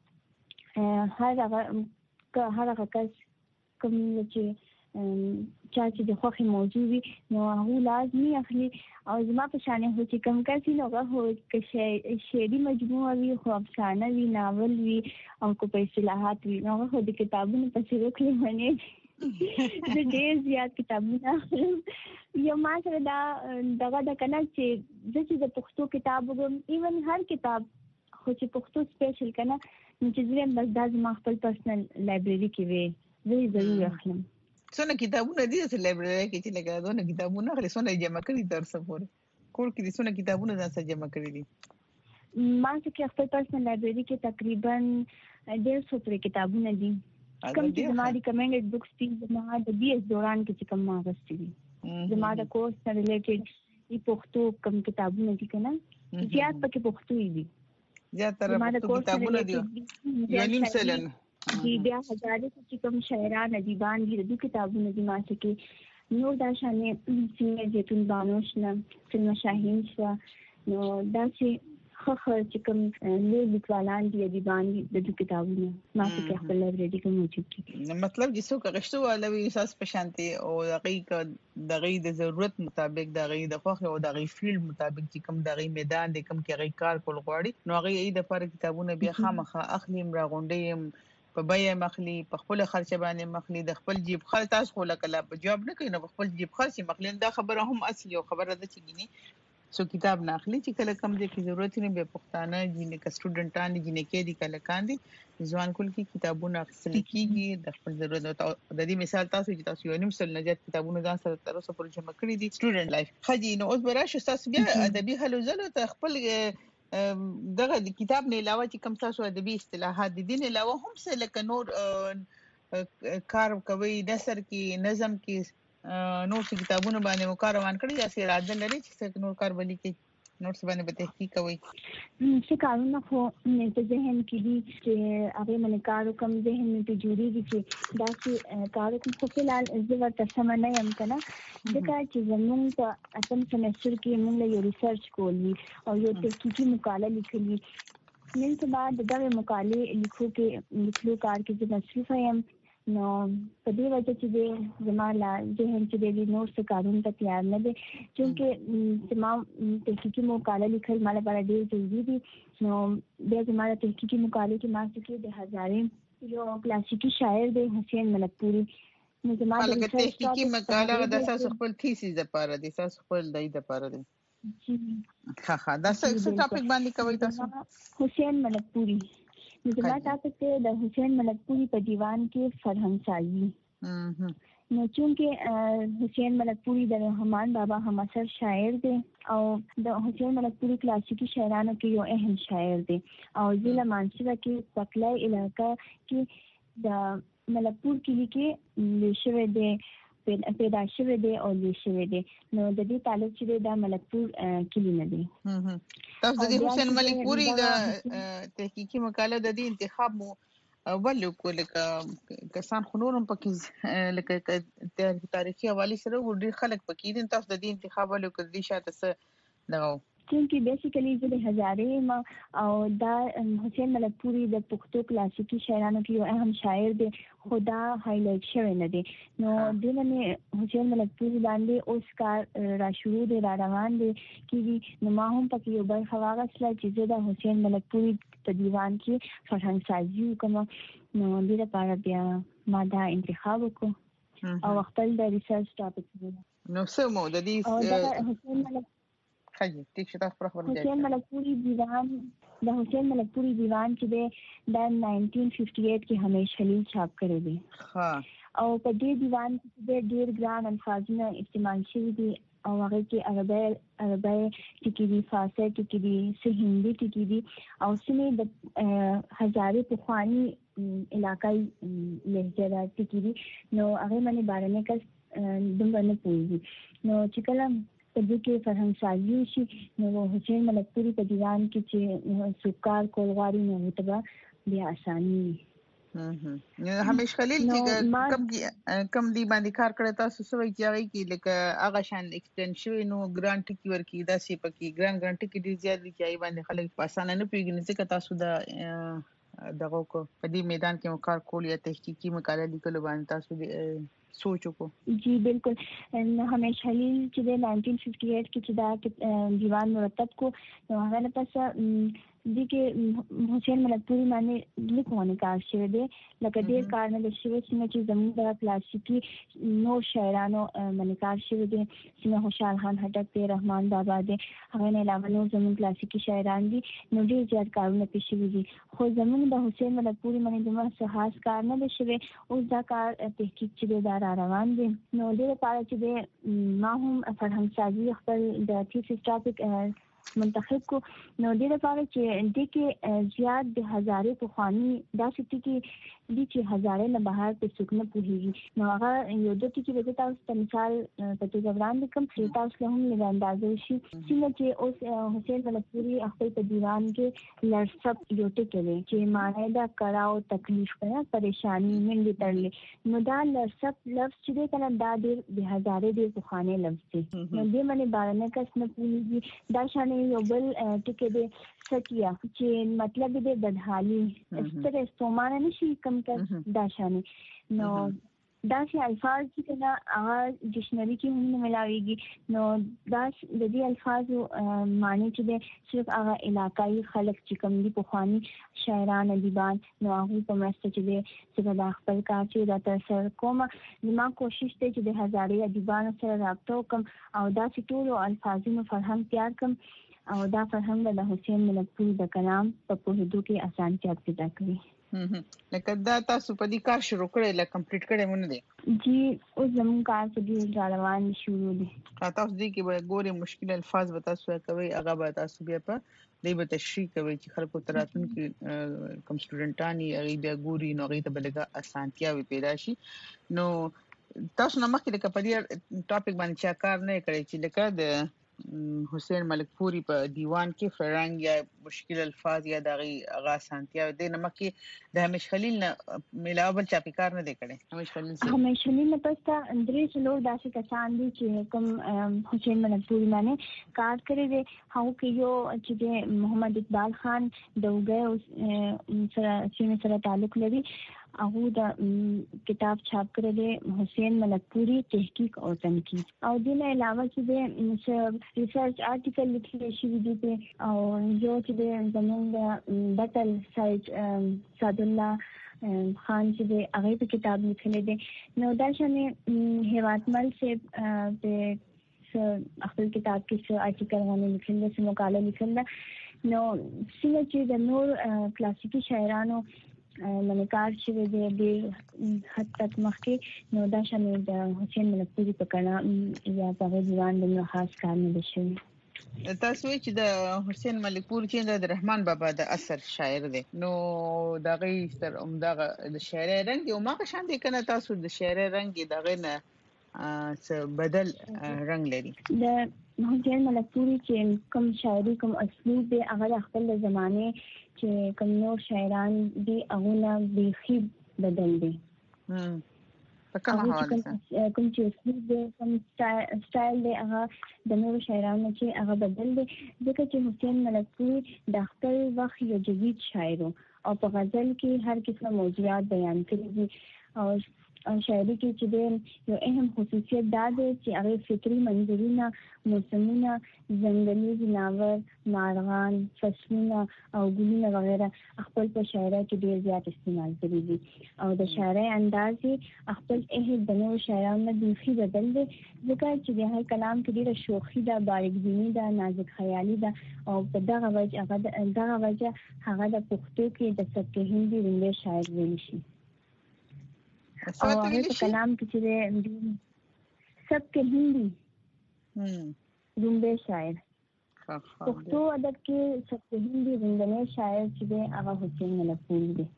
هم هر هغه هر هغه کس کوم چې چا چې د خوخي موضوع وي نو هغه لازمي اخلي او زما په شانه هو چې کم کسي نو هغه هو چې شعري مجموعه وي خو افسانه وي ناول وي او کو په اصطلاحات وي نو هغه د کتابونو په څیر کې باندې د ډېر زیات کتابونه یو ما سره دا دغه د کنه چې د پښتو کتاب وګم ایون هر کتاب خو چې پښتو سپیشل کنه چې زه بس دا زما خپل پرسنل لایبرری کې وي زه ضرور اخلم څونه کتابونه دي چې لایبرری کې چې لګا دونه کتابونه خلک څونه جمع کړي درس پور کور کې څونه کتابونه ځان جمع کړي دي ما چې خپل پرسنل لایبرری کې تقریبا ډېر څو کتابونه دي کوم چې زما ریکمندډ بکس دي زما د بي اس دوران کې کوم ما غوښتي دي زما د کورس سره ریلیټډ ای پښتو کوم کتابونه دي کنه زیات پکې پښتو دي زیات تر پښتو کتابونه دي یو نیم سلن دي بیا هزاره چې کوم شاعران ادیبان دي د کتابونو دي ما چې نور دا شانې سینه زيتون بانوش نه سلمہ شاهین شو نو دا چې خو چې کوم نور لیکوالان دي ادیبان دي د کتابونو ما چې خپل لایبرری کې موجود دي مطلب چې څوک غشتو ولوي اساس پشانتي او دقیق دغه د ضرورت مطابق دغه د خوخه او دغه فیلډ مطابق چې کوم دغه میدان د کوم کې غي کار کول غواړي نو هغه د پر کتابونه بیا خامخه اخلي راغونډي په بیا مخلي په خپل خرچه باندې مخلي د خپل جیب خرڅ تاسو خو لکه په جواب نه کوي نو خپل جیب خرڅ مخلي دا خبره هم اصلي او خبره ده چې ګینی سو کتاب ناخلی چې کله کم دې کې ضرورت نه به پښتانه جنې ک سټوډنټان جنې کې دي کله کاندي ځوان کول کې کتابونه اخیستل کیږي د خپل ضرورت د دې مثال تاسو چې تاسو یو نیم سل نجات کتابونه ځان سره تر اوسه پورې جمع کړی دي سټوډنټ لایف خجی نو اوس براشه تاسو بیا ادبي حلو زلو ته خپل دغه کتاب نه علاوه چې کم تاسو ادبي اصطلاحات دي دین علاوه هم څه لکه نور کار کوي نثر کې نظم کې نور څه کتابونه باندې مقارنه کړی یا سي اراده لري چې نور کار بلی کې نور څه باندې به تحقیق کوي څه کارونه خو نه ته ذهن کې دي چې هغه من کارو کم ذهن ته جوړیږي چې دا چې کارو کوم خو فلال زه ورته سم نه یم کنه ځکه چې زمونږ په اتم سمستر کې موږ یو ریسرچ کولی او یو تحقیقي مقاله لیکلی نن سبا دغه مقاله لیکو کې لیکلو کار کې چې مصروف یم نو په دې وجه چې زمالا ذهن چې د نور څه کارونه ته تیار نه دي چې زما تحقیقي مقاله لیکل مال لپاره ډېر ضروري دي نو بیا زما تحقیقي مقاله کې ما څه کې د هزارې یو کلاسیکی شاعر دی حسین ملکپوري نو زما د تحقیقي مقاله د تاسو خپل تھیسیس لپاره دي تاسو خپل دای لپاره دي ها ها دا څه ټاپک باندې کوي تاسو حسین ملکپوري نو زما تاسو ته د حسین ملکپوري په دیوان کې فرهنګ سازي نو چونکه حسین ملکپوري د رحمان بابا هم اثر شاعر دی او د حسین ملکپوري کلاسیکی شاعرانو کې یو اهم شاعر دی او ضلع مانسره کې پکلای علاقہ کې د ملکپور کلی کې شوه دی پیدا شوه دی او لشوه دی نو د دې تعلق چې د ملکپور کلی نه دی تاسو د حسین ملکپوري د تحقیقي مقاله د دې انتخاب مو ولې کوله کسان خنورم پکې لکه تاریخي حواله سره ډېر خلک پکې دي تاسو د دې انتخاب ولې کړی شاته څه نو چونکی بیسیکلی زه د هزارې ما او دا حسین ملکپوري د پښتو کلاسیکی شاعرانو کې یو اهم شاعر دی خدا هایلایټ شوی نه دی نو دنه حسین ملکپوري باندې اوس کار را شروع دی را روان دی چې نو ما هم پکې یو بل خواغسله چې زه د حسین ملکپوري په دیوان کې فرهنګ سازي کوم نو دې لپاره بیا ما دا انتخاب وکړ او خپل د ریسرچ ټاپک نو څه مو د دې حسین ملک حاجی ټیک شته پر خبره ده حسین ملکپوري دیوان د حسین ملکپوري دیوان چې د نائنٹین ففٹی ایٹ کې همیش خلیل چاپ کړی دی ها او په دې دیوان کې د ډېر ګران الفاظونه استعمال شوي دي او هغه کې عربی عربی ټکی دي فارسی ټکی دي سه هندي ټکی دي او سمې د هزارې پخوانی علاقائی لهجه ټکی دي نو هغه باندې بارنه کس دومره نه پوهیږي نو چې کله په دې کې فرهنګ سازي شي نو حسین ملکپوري په دیوان کې چې سوکار کولغاري نه وتبا بیا اساني هه همیش خلیل چې کم کم دی باندې کار کړی تاسو سوي چې کې لکه هغه شان ایکسټنشن نو ګرانټ کی ورکی دا سی پکې ګران ګرانټ کی ډیر زیات دي چې باندې خلک په اسانه نه پیږي چې تاسو دا دغه کو په دې میدان کې کار کول یا تحقیقي مقاله لیکل باندې تاسو سوچو کو جی بالکل همیش خلیل چې د نائنٹین ففٹی ایٹ کې چې دا دیوان مرتب کو نو هغه نه پس دي کې حسین ملکپوري باندې لیکونه کار شوی دی لکه ډېر کار نه شوی چې زموږ د کلاسیکی نو شاعرانو باندې کار شوی دی چې خوشحال خان خټک دی رحمان بابا دی هغه نه علاوه نو زموږ کلاسیکی شاعران دي نو ډېر زیات کارونه پېښ شوي دي خو زموږ د حسین ملکپوري باندې دومره څه خاص کار نه شوی اوس دا کار تحقیق چې دا را روان دي نو دې لپاره چې ما هم فرهنګ سازي خپل د تھیسیس ټاپک منتخب کو نو د لپاره چې د کې زیات د هزارې په خواني دا چې کې د چې هزارې نه بهر په سکنه پوهیږي نو هغه یو د کې د تاسو په مثال په توګه وړاندې کوم چې تاسو له هم نه اندازې شي چې اوس حسین ملکپوري خپل په دیوان کې لړسب یو ټکی دی چې معنی دا کړهو تکلیف کنه پریشانی منډي تړلې نو دا لړسب لفظ چې کنه دا د هزارې د خواني لفظ دی نو دې باندې باندې کس نه پوهیږي دا شانه یو بل ټکی دی سټیا چې مطلب دې بدحالي ستر استعمال نشي کم کړ دا شانه نو دا چې الفاظ چې کنه هغه ډکشنری کې هم ملاويږي نو دا د دې الفاظو معنی چې د صرف هغه علاقايي خلک چې کوم دي په خواني شاعران ادیبان نو هغه په مسته چې د څنګه د خپل کار چې د تاثیر کومه زما کوشش ته چې د هزارې ادیبان سره رابطه وکم او دا چې ټول الفاظونو فرهنګ تیار کم او دا فرهنګ د حسین ملکپوري د کلام په پوهېدو کې اسانتیا پیدا کوي لکه دا تاسو په دې کار شروع کړی ل کمپلیټ کړی مونږ دي جی او زموږ کار څه دی روان شروع دي تاسو دې کې به ګوري مشکل الفاظ به تاسو کوي هغه به تاسو بیا په دې به تشریح کوي چې خلکو تراتون کې کم سټوډنټانی هغه بیا ګوري نو هغه ته بلګه اسانتیا وي پیدا شي نو تاسو نه مخکې د کپړی ټاپک باندې چا کار نه کړی چې لکه د حسین ملکپوري په دیوان کې فرنګ یا مشکل الفاظ یا دغه هغه سانتیا د نمکه د همیش خلیل نه ملاوبل چا کار نه دی کړي همیش خلیل سره همیش خلیل نه پستا اندرې څلور داسې کسان دي چې کوم حسین ملکپوري باندې کار کړی دی هغه کې یو چې د محمد اقبال خان دوګه سره چې سره تعلق لري هغه د کتاب چاپ کړی دی حسین ملکپوري تحقیق او تنقید او د نه علاوه چې د ریسرچ آرټیکل لیکل شوی دی او یو چې د زمونږ بټل سایت سعد الله خان چې د هغه په کتاب لیکل دی نو دا شنه هیواتمل سے په خپل کتاب کې څه آرټیکل باندې لیکل دي څه مقاله لیکل ده نو څنګه چې د نور کلاسیکي شاعرانو منکار شوی دی د حد تک مخکې نو دا شامل د حسین ملکپوري په کلام یا په دیوان د خاص کار نه شي تاسو چې د حسین ملکپوري چې د رحمان بابا د اثر شاعر دی نو دا غي تر عمدغه د شاعري رنگ یو ما شان دي کنه تاسو د شاعري رنگ دغه نه څه بدل رنگ لري د حسین ملکپوري چې کوم شاعري کوم اسلوب دی هغه خپل زمانه چې کوم نور شاعران دي هغه نه بيخي بدل دي هم په کومه حواله کوم چې اسلوب دی کوم سټایل دی هغه د نور شاعرانو چې هغه بدل دي ځکه چې حسین ملکپوري د خپل وخت یو جدید شاعر او په غزل کې هر قسمه موضوعات بیان کړي دي او او شاعري کې چې د یو اهم خصوصیت دا دی چې هغه فطري منظرونه موسمونه ځنګلي جناور نارغان فصلونه او ګلونه وغیرہ خپل په شاعري کې ډیر زیات استعمال کړي دي او د شاعري انداز خپل اهل بنو شاعرانو د خي بدل دي ځکه چې د هر کلام کې ډیره شوخي ده باریک بینی ده نازک خیالي ده او په دغه وجه هغه دغه وجه هغه د پښتو کې د سبک هندي رومبه شاعر ویل شي او هغه په کلام کې چې سب کې هندي هم رومبه شاعر پښتو ادب کې سب کې هندي رومبه شاعر چې هغه حسین ملکپوري دی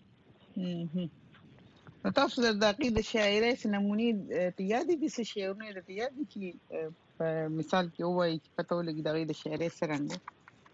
هم تاسو د عقیده شاعري نمونه تیادي دي څه شعرونه د تیادي چې په مثال کې وایي چې پته ولګي د شاعري سره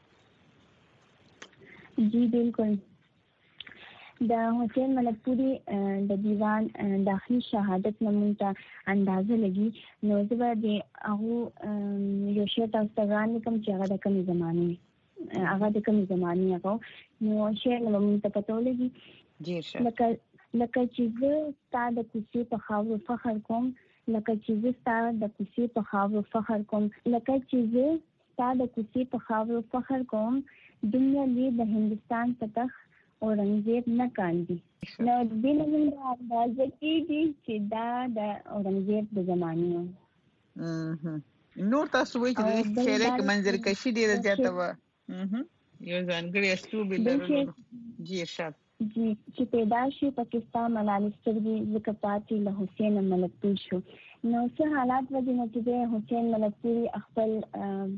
جی بالکل د حسین ملکپوري د دیوان داخلي شهادت نمونه اندازه لګي نو زه د هغه یو شی تاسو ته وړاندې کوم چې هغه د کومې زمانه هغه د کومې زمانه هغه نو شی نمونه ته پته ولګي جی ښه لکه لکه چې زه ستاسو د کوڅې په خاورو فخر کوم لکه چې زه ستاسو د کوڅې په خاورو فخر کوم لکه چې زه ستاسو د کوڅې په خاورو فخر کوم دنیا دې د هندستان په تخ اورنګزیب نه کاندي نو د دې نوم د اندازه کېږي چې دا د اورنګزیب د زمانه هم نور تاسو وایي چې د شعر کې منظر کشي ډیره زیاته و هم یو ځانګړی اسلوب لري جی ارشاد جی چې پیدا شي پاکستان ملالي سترګې ځکه پاتې له حسین ملکپوري شو نو څه حالات وځي چې حسین ملکپوري خپل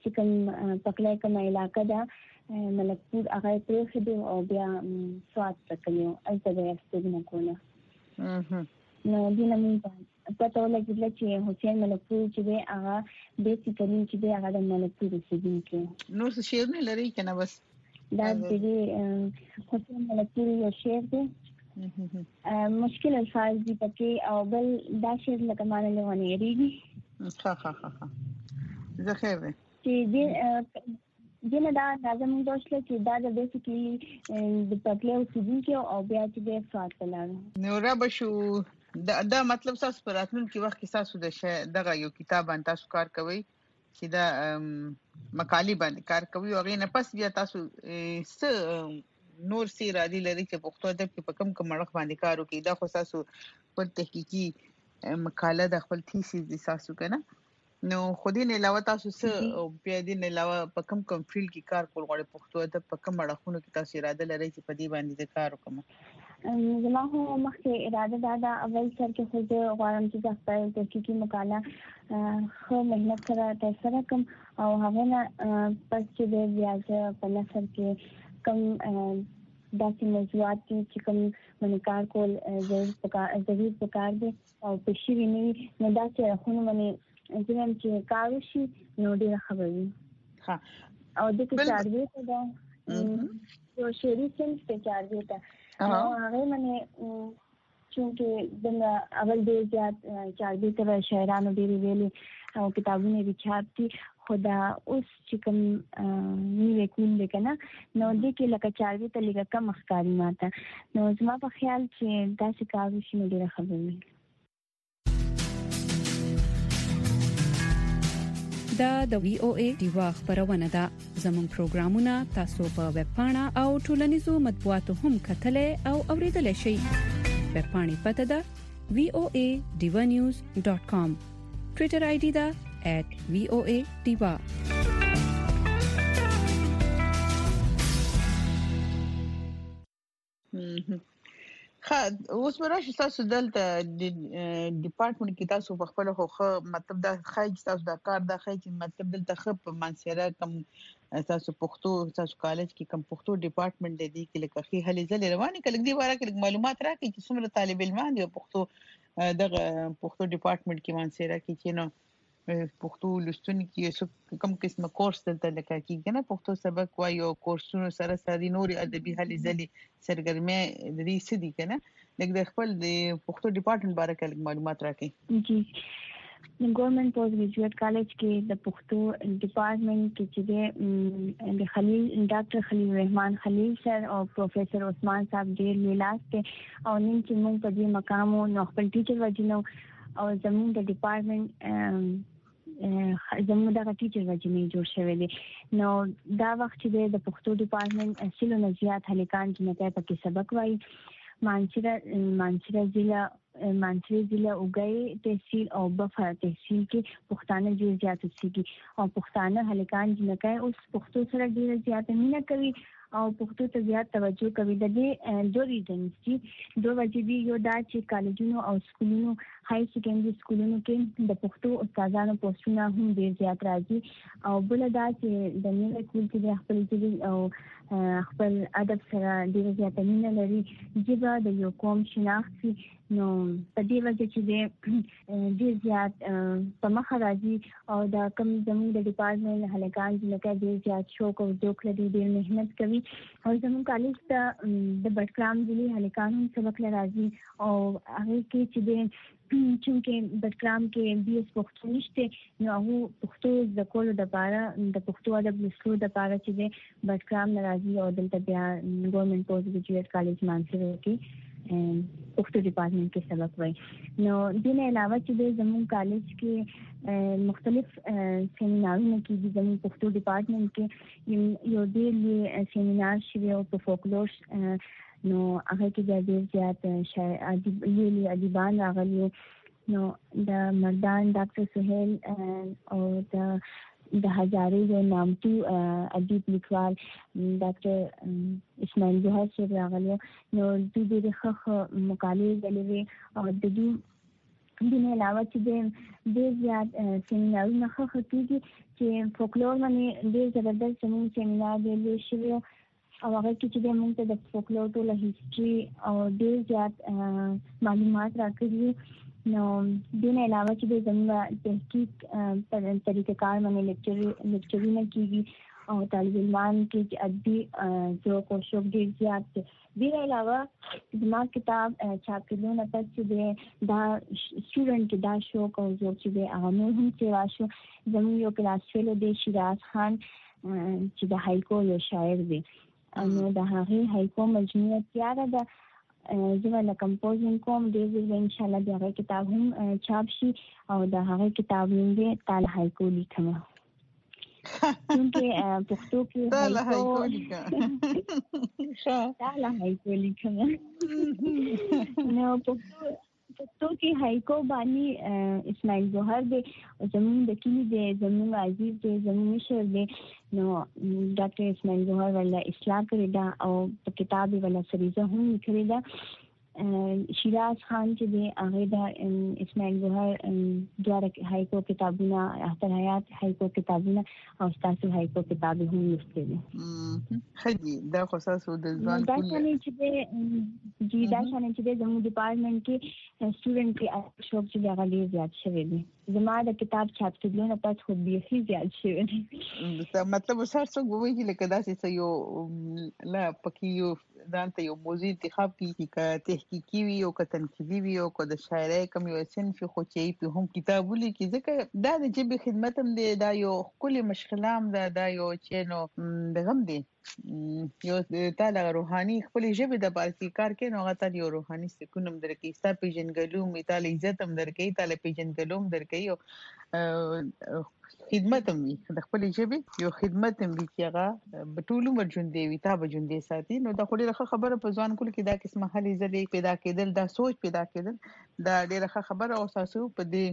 چې کوم پکلای کوم علاقه ده ملکپور هغه پرې خدي او بیا سواد تکلیو البته د استګنه کوله نو دینه موږ پته ولګیدل چې حسین ملکپور چې دی هغه بیسیکلی چې دی هغه د ملکپور اوسېدونکی نو څه شعر نه لري کنه بس دا د حسین ملکپور یو شعر دی مشکل الفاظ دي پکې او بل دا شعر لکه معنی لونه یریږي ها ها ها زه خیر دی چې دې دنه دا لازم دوشله چې دا د بیسیکلی د پکلې اوسېدونکي او بیا چې د سواد تلانو نو را بشو دا دا مطلب تاسو پر راتلونکي وخت کې تاسو د دغه یو کتاب باندې تاسو کار کوي چې دا مقالې باندې کار کوي او غینه پس بیا تاسو س نور سي را دي لري چې پښتو ادب کې په کم کم مړخ باندې کار وکړي دا خو تاسو پر تحقیقي مقاله د خپل تھیسیس د تاسو کنه نو خودی نه علاوه تاسو څه بیا دې نه علاوه په کم کم فیلډ کې کار کول غواړئ پښتو ادب په کم مړخونو کې تاسو اراده لرئ چې په دې باندې کار وکړم زما هو مخکې اراده دا ده اول سر کې خو زه غواړم چې د خپل تحقیقي مقاله خو مهنت سره ترسره کړم او هغه نه پس چې د بیا په نثر کې کم داسې موضوعات چې کوم باندې کار کول ضروري پکار دي او په شی ویني نو داسې راخونه باندې زموږ چې کار وشي نو ډېر خبري ها او د کې چارجې ته دا یو شری سنس په چارجې ته او هغه باندې چې د اول ډېر زیات چارجې ته شاعرانو ډېر ویلي او کتابونه یې چاپ دي خدا اوس چې کوم نیو کول دی کنه نو د کې لکه چارجې ته لګه کم ښکاری ماته نو زما په خیال چې داسې کار وشي نو ډېر خبري دا د وی او ای دیوا خبرونه ده زموږ پروګرامونه تاسو په ویب پاڼه او ټولنیزو مطبوعاتو هم کتلای او اوریدلای شئ ویب پاڼې پته ده وی او ای ډیوا نیوز ډاٹ کام ټوئیټر آی ډی ده ایٹ وی او ای ډیوا خا اوس ورته تاسو دلته د ډپارټمنټ کې تاسو په خپل خو مطلب دا خای تاسو دا کار دا خای چې مطلب دلته خپ منسره کم تاسو پښتو تاسو کالج کې کم پښتو ډپارټمنټ دی کې لکه خي هلي زل رواني کله دی واره کې معلومات راکړي چې څومره طالب علمان دی پښتو دغه پښتو ډپارټمنټ کې منسره کې چې نو پښتو لستون کې کوم قسمه کورس دلته لکه کې نه پښتو سبق وایي او کورسونو سره سره نوري ادبي هلي ځلي سرګرمه د دې سدي کنه لکه د خپل د پښتو ډپارټمنټ باره کې معلومات راکړي جی د ګورنمنت پوسټ ګریجویټ کالج کې د پښتو ډپارټمنټ کې چې د خلیل ډاکټر خلیل رحمان خلیل سر او پروفیسر عثمان صاحب ډیر لیلاس ته او نن چې موږ په دې مقام نو خپل ټیچر وجنو او زموږ د ډپارټمنټ زموږ د ټیچر وجنې جوړ شوی دی نو دا وخت چې د پښتو ډپارټمنټ اصلو نزيات هلکان چې مته پکې سبق وایي مانچره مانچره ضلع مانچره ضلع وګي تحصیل او بفر تحصیل کې پښتانه ډیر زیات اوسېږي او پښتانه هلکان چې مکه اوس پښتو سره ډیر زیات مینه کوي او پښتو ته زیات توجه کوي د دې دوه ریزنز چې دوه وجې دي یو دا چې کالجونو او سکولونو های سیکنډري سکولونو کې د پښتو استادانو پوسټونه هم ډیر زیات راځي او بل دا چې د نوې کول کې خپل ځای او خپل ادب سره ډیر زیات مینه لري چې د یو قوم شناخت نو په دې وجه چې ډیر زیات په مخه راځي او دا کم زموږ د ډپارټمنټ هلکان چې لکه ډیر زیات شوق او ذوق لري ډیر محنت کوي او زموږ کالج ته د بټګرام ضلع هلکان هم سبق لراځي او هغه کې چې د چونکه بټګرام کې بي اس پښتو نشته نو هغه پښتو د کولو د لپاره د پښتو ادب لسلو د لپاره چې د بټګرام ناراضي او دلته بیا ګورنمنت پوسټ ګریجویټ کالج مانسره کې پښتو ډپارټمنټ کې سبق وایي نو د نه علاوه چې زموږ کالج کې مختلف سیمینارونه کې زموږ پښتو ډپارټمنټ کې یو ډېر سیمینار شوی او په فولکلور نو هغه کې ډېر زیات شاعر ادیب لیلی ادیبان راغلي نو د مردان ډاکټر سہیل او د د هزارې یو نامتو ادیب لیکوال ډاکټر اسماعیل جوهر صاحب راغلي نو د دې ښه مقالې غلې او د دې دینه علاوه چې د زیات سیمینارونه خو کېږي چې فولکلور باندې ډېر زبردست زموږ سیمینار دی شوی او هغه کې چې موږ ته د فولکلور ټول هیستوري او ډېر زیات معلومات راکړي. نو دینه علاوه چې زموږ تحقیق په طریقه کار باندې لیکچر لیکچرونه کېږي او طالب علمان کې چې ادبي ذوق او شوق ډېر زیات دی. دینه علاوه زما کتاب چاپ کېدو نه پس چې دا سټوډنټ کې دا شوق او ذوق چې دی هغه نور هم سیوا شو. زموږ یو کلاس فیلو دی شیراز خان چې د هایکو یو شاعر دی، نو د هغې هایکو مجموعه تیاره ده، زه به کمپوزینګ کوم، ډېر ژر به انشاءالله د هغې کتاب هم چاپ شي او د هغې کتاب نوم دی تا له هایکو لیکمه. چونکې پښتو کې تا له هایکو لیکه تا له هایکو لیکمه نو پښتو پښتو کې هایکو باندې اسماعیل جوهر دی زموږ د کلي دی، زموږ عزیز دی، زموږ مشر دی. نو ډاکټر اسماعیل جوهر ولا اصلاح کړې ده او په کتاب یې ولا سریزه هم لیکلې ده. شیراز خان چې دی هغې د اسماعیل جوهر دواړه هایکو کتابونه، اختر حیات هایکو کتابونه او ستاسو هایکو کتاب هم لوستي دي. ښه دي، دا خو ستاسو د ځوان دا شانې چې دی جي دا شانې چې دی زموږ ډپارټمنټ کې سټوډنټ کې شوق چې دی هغه ډېر زیات شوی دی. زما د کتاب چاپ کېدلو نه پس خو بیخي زیات شوی دی. مطلب اوس هر څوک به وایي چې لکه داسې څه یو لا پکې یو ځان ته یو موضوع انتخاب کړي، که تحقیقي وي او که تنقیدي وي او که د شاعرۍ کوم یو صنف وي، خو چې په هم کتاب ولیکي، ځکه دا د ژبې خدمت هم دی، دا یو ښکلې مشغله هم ده، دا یو چې نو دغه هم دی یو تا له روحاني خپلې ژبې دپاره چې کار کوي نو هغه تا یو روحاني سکون هم درکوي، ستا پیژندګلو هم تا له عزت هم درکوي، تا له پیژندګلو هم درکوي او خدمت هم وي د خپلې ژبې، یو خدمت هم وي چې هغه به ټول عمر ژوندی وي، تا به ژوندی ساتي. نو دا خو ډېره ښه خبره په ځوان کول کې دا قسمه هلې ځلې پیدا کېدل، دا سوچ پیدا کېدل، دا ډېره ښه خبره. او تاسو په دې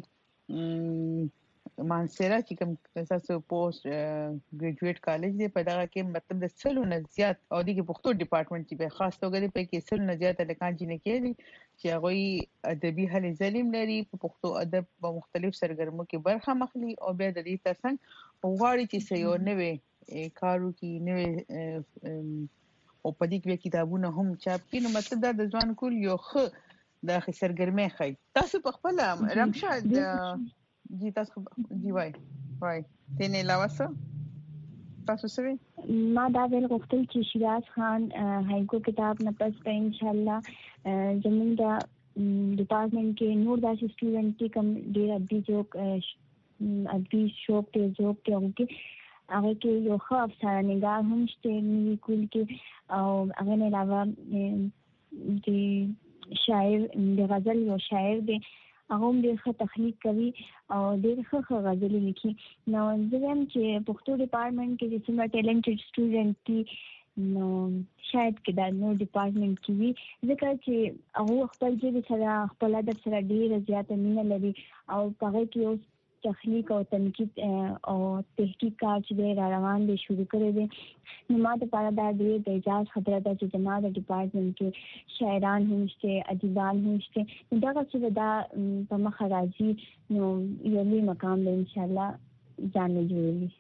مانسیرا چې کوم تاسو پوسټ ګریجویټ کالج دی په دغه کې مطلب د سلو نه زیات او دغه پښتو ډپارټمنټ چې په خاص توګه په کې سلو نه زیات لکان چې نه کېږي چې هغه ادبي هلې ځلې لري، په پښتو ادب په مختلف سرګرمو کې برخه مخلي او بیا د دې ترڅنګ غواړي چې سيو نوې کارو کې نوې او په دې کې کتابونه هم چاپ کړي. نو مطلب دا د ځوان کول یو ښه د سرګرمۍ خای. تاسو په خپل رمشاد جی تاسو جی وای وای تینه علاوه څه تاسو سوي ما دا ویل غوښتل چې شیراز خان هایکو کتاب نه پس په ان شاء الله زموږ د ډپارټمنټ کې نور داسې سټوډنټ کې کوم ډېر ادبي ذوق ادبي شوق ته ذوق ته هغه هغه کې یو ښه افسانه نګار هم شته نوي کول کې او هغه نه علاوه د شاعر د غزل یو شاعر دی هغه هم ډېر ښه تخلیق کوي او ډېر ښه ښه غزلې لیکي. نو زه وایم چې پښتو ډپارټمنټ کې چې څومره ټیلنټډ سټوډنټ دي نو شاید کې دا نور ډپارټمنټ کې وي، ځکه چې هغه خپل ژبې سره خپل ادب سره ډېره زیاته مینه لري او هغه کې اوس تخلیق او تنقید او تحقیق کار چې دی را روان دی شروع کړی دی. نو ما دپاره دا ډېر د اعجاز خبره ده چې زما د ډپارټمنټ کې شاعران هم شته، ادیبان هم شته، نو دغه چې دا په مخه راځي نو یو لوی مقام به انشاءالله ځان نه جوړوي.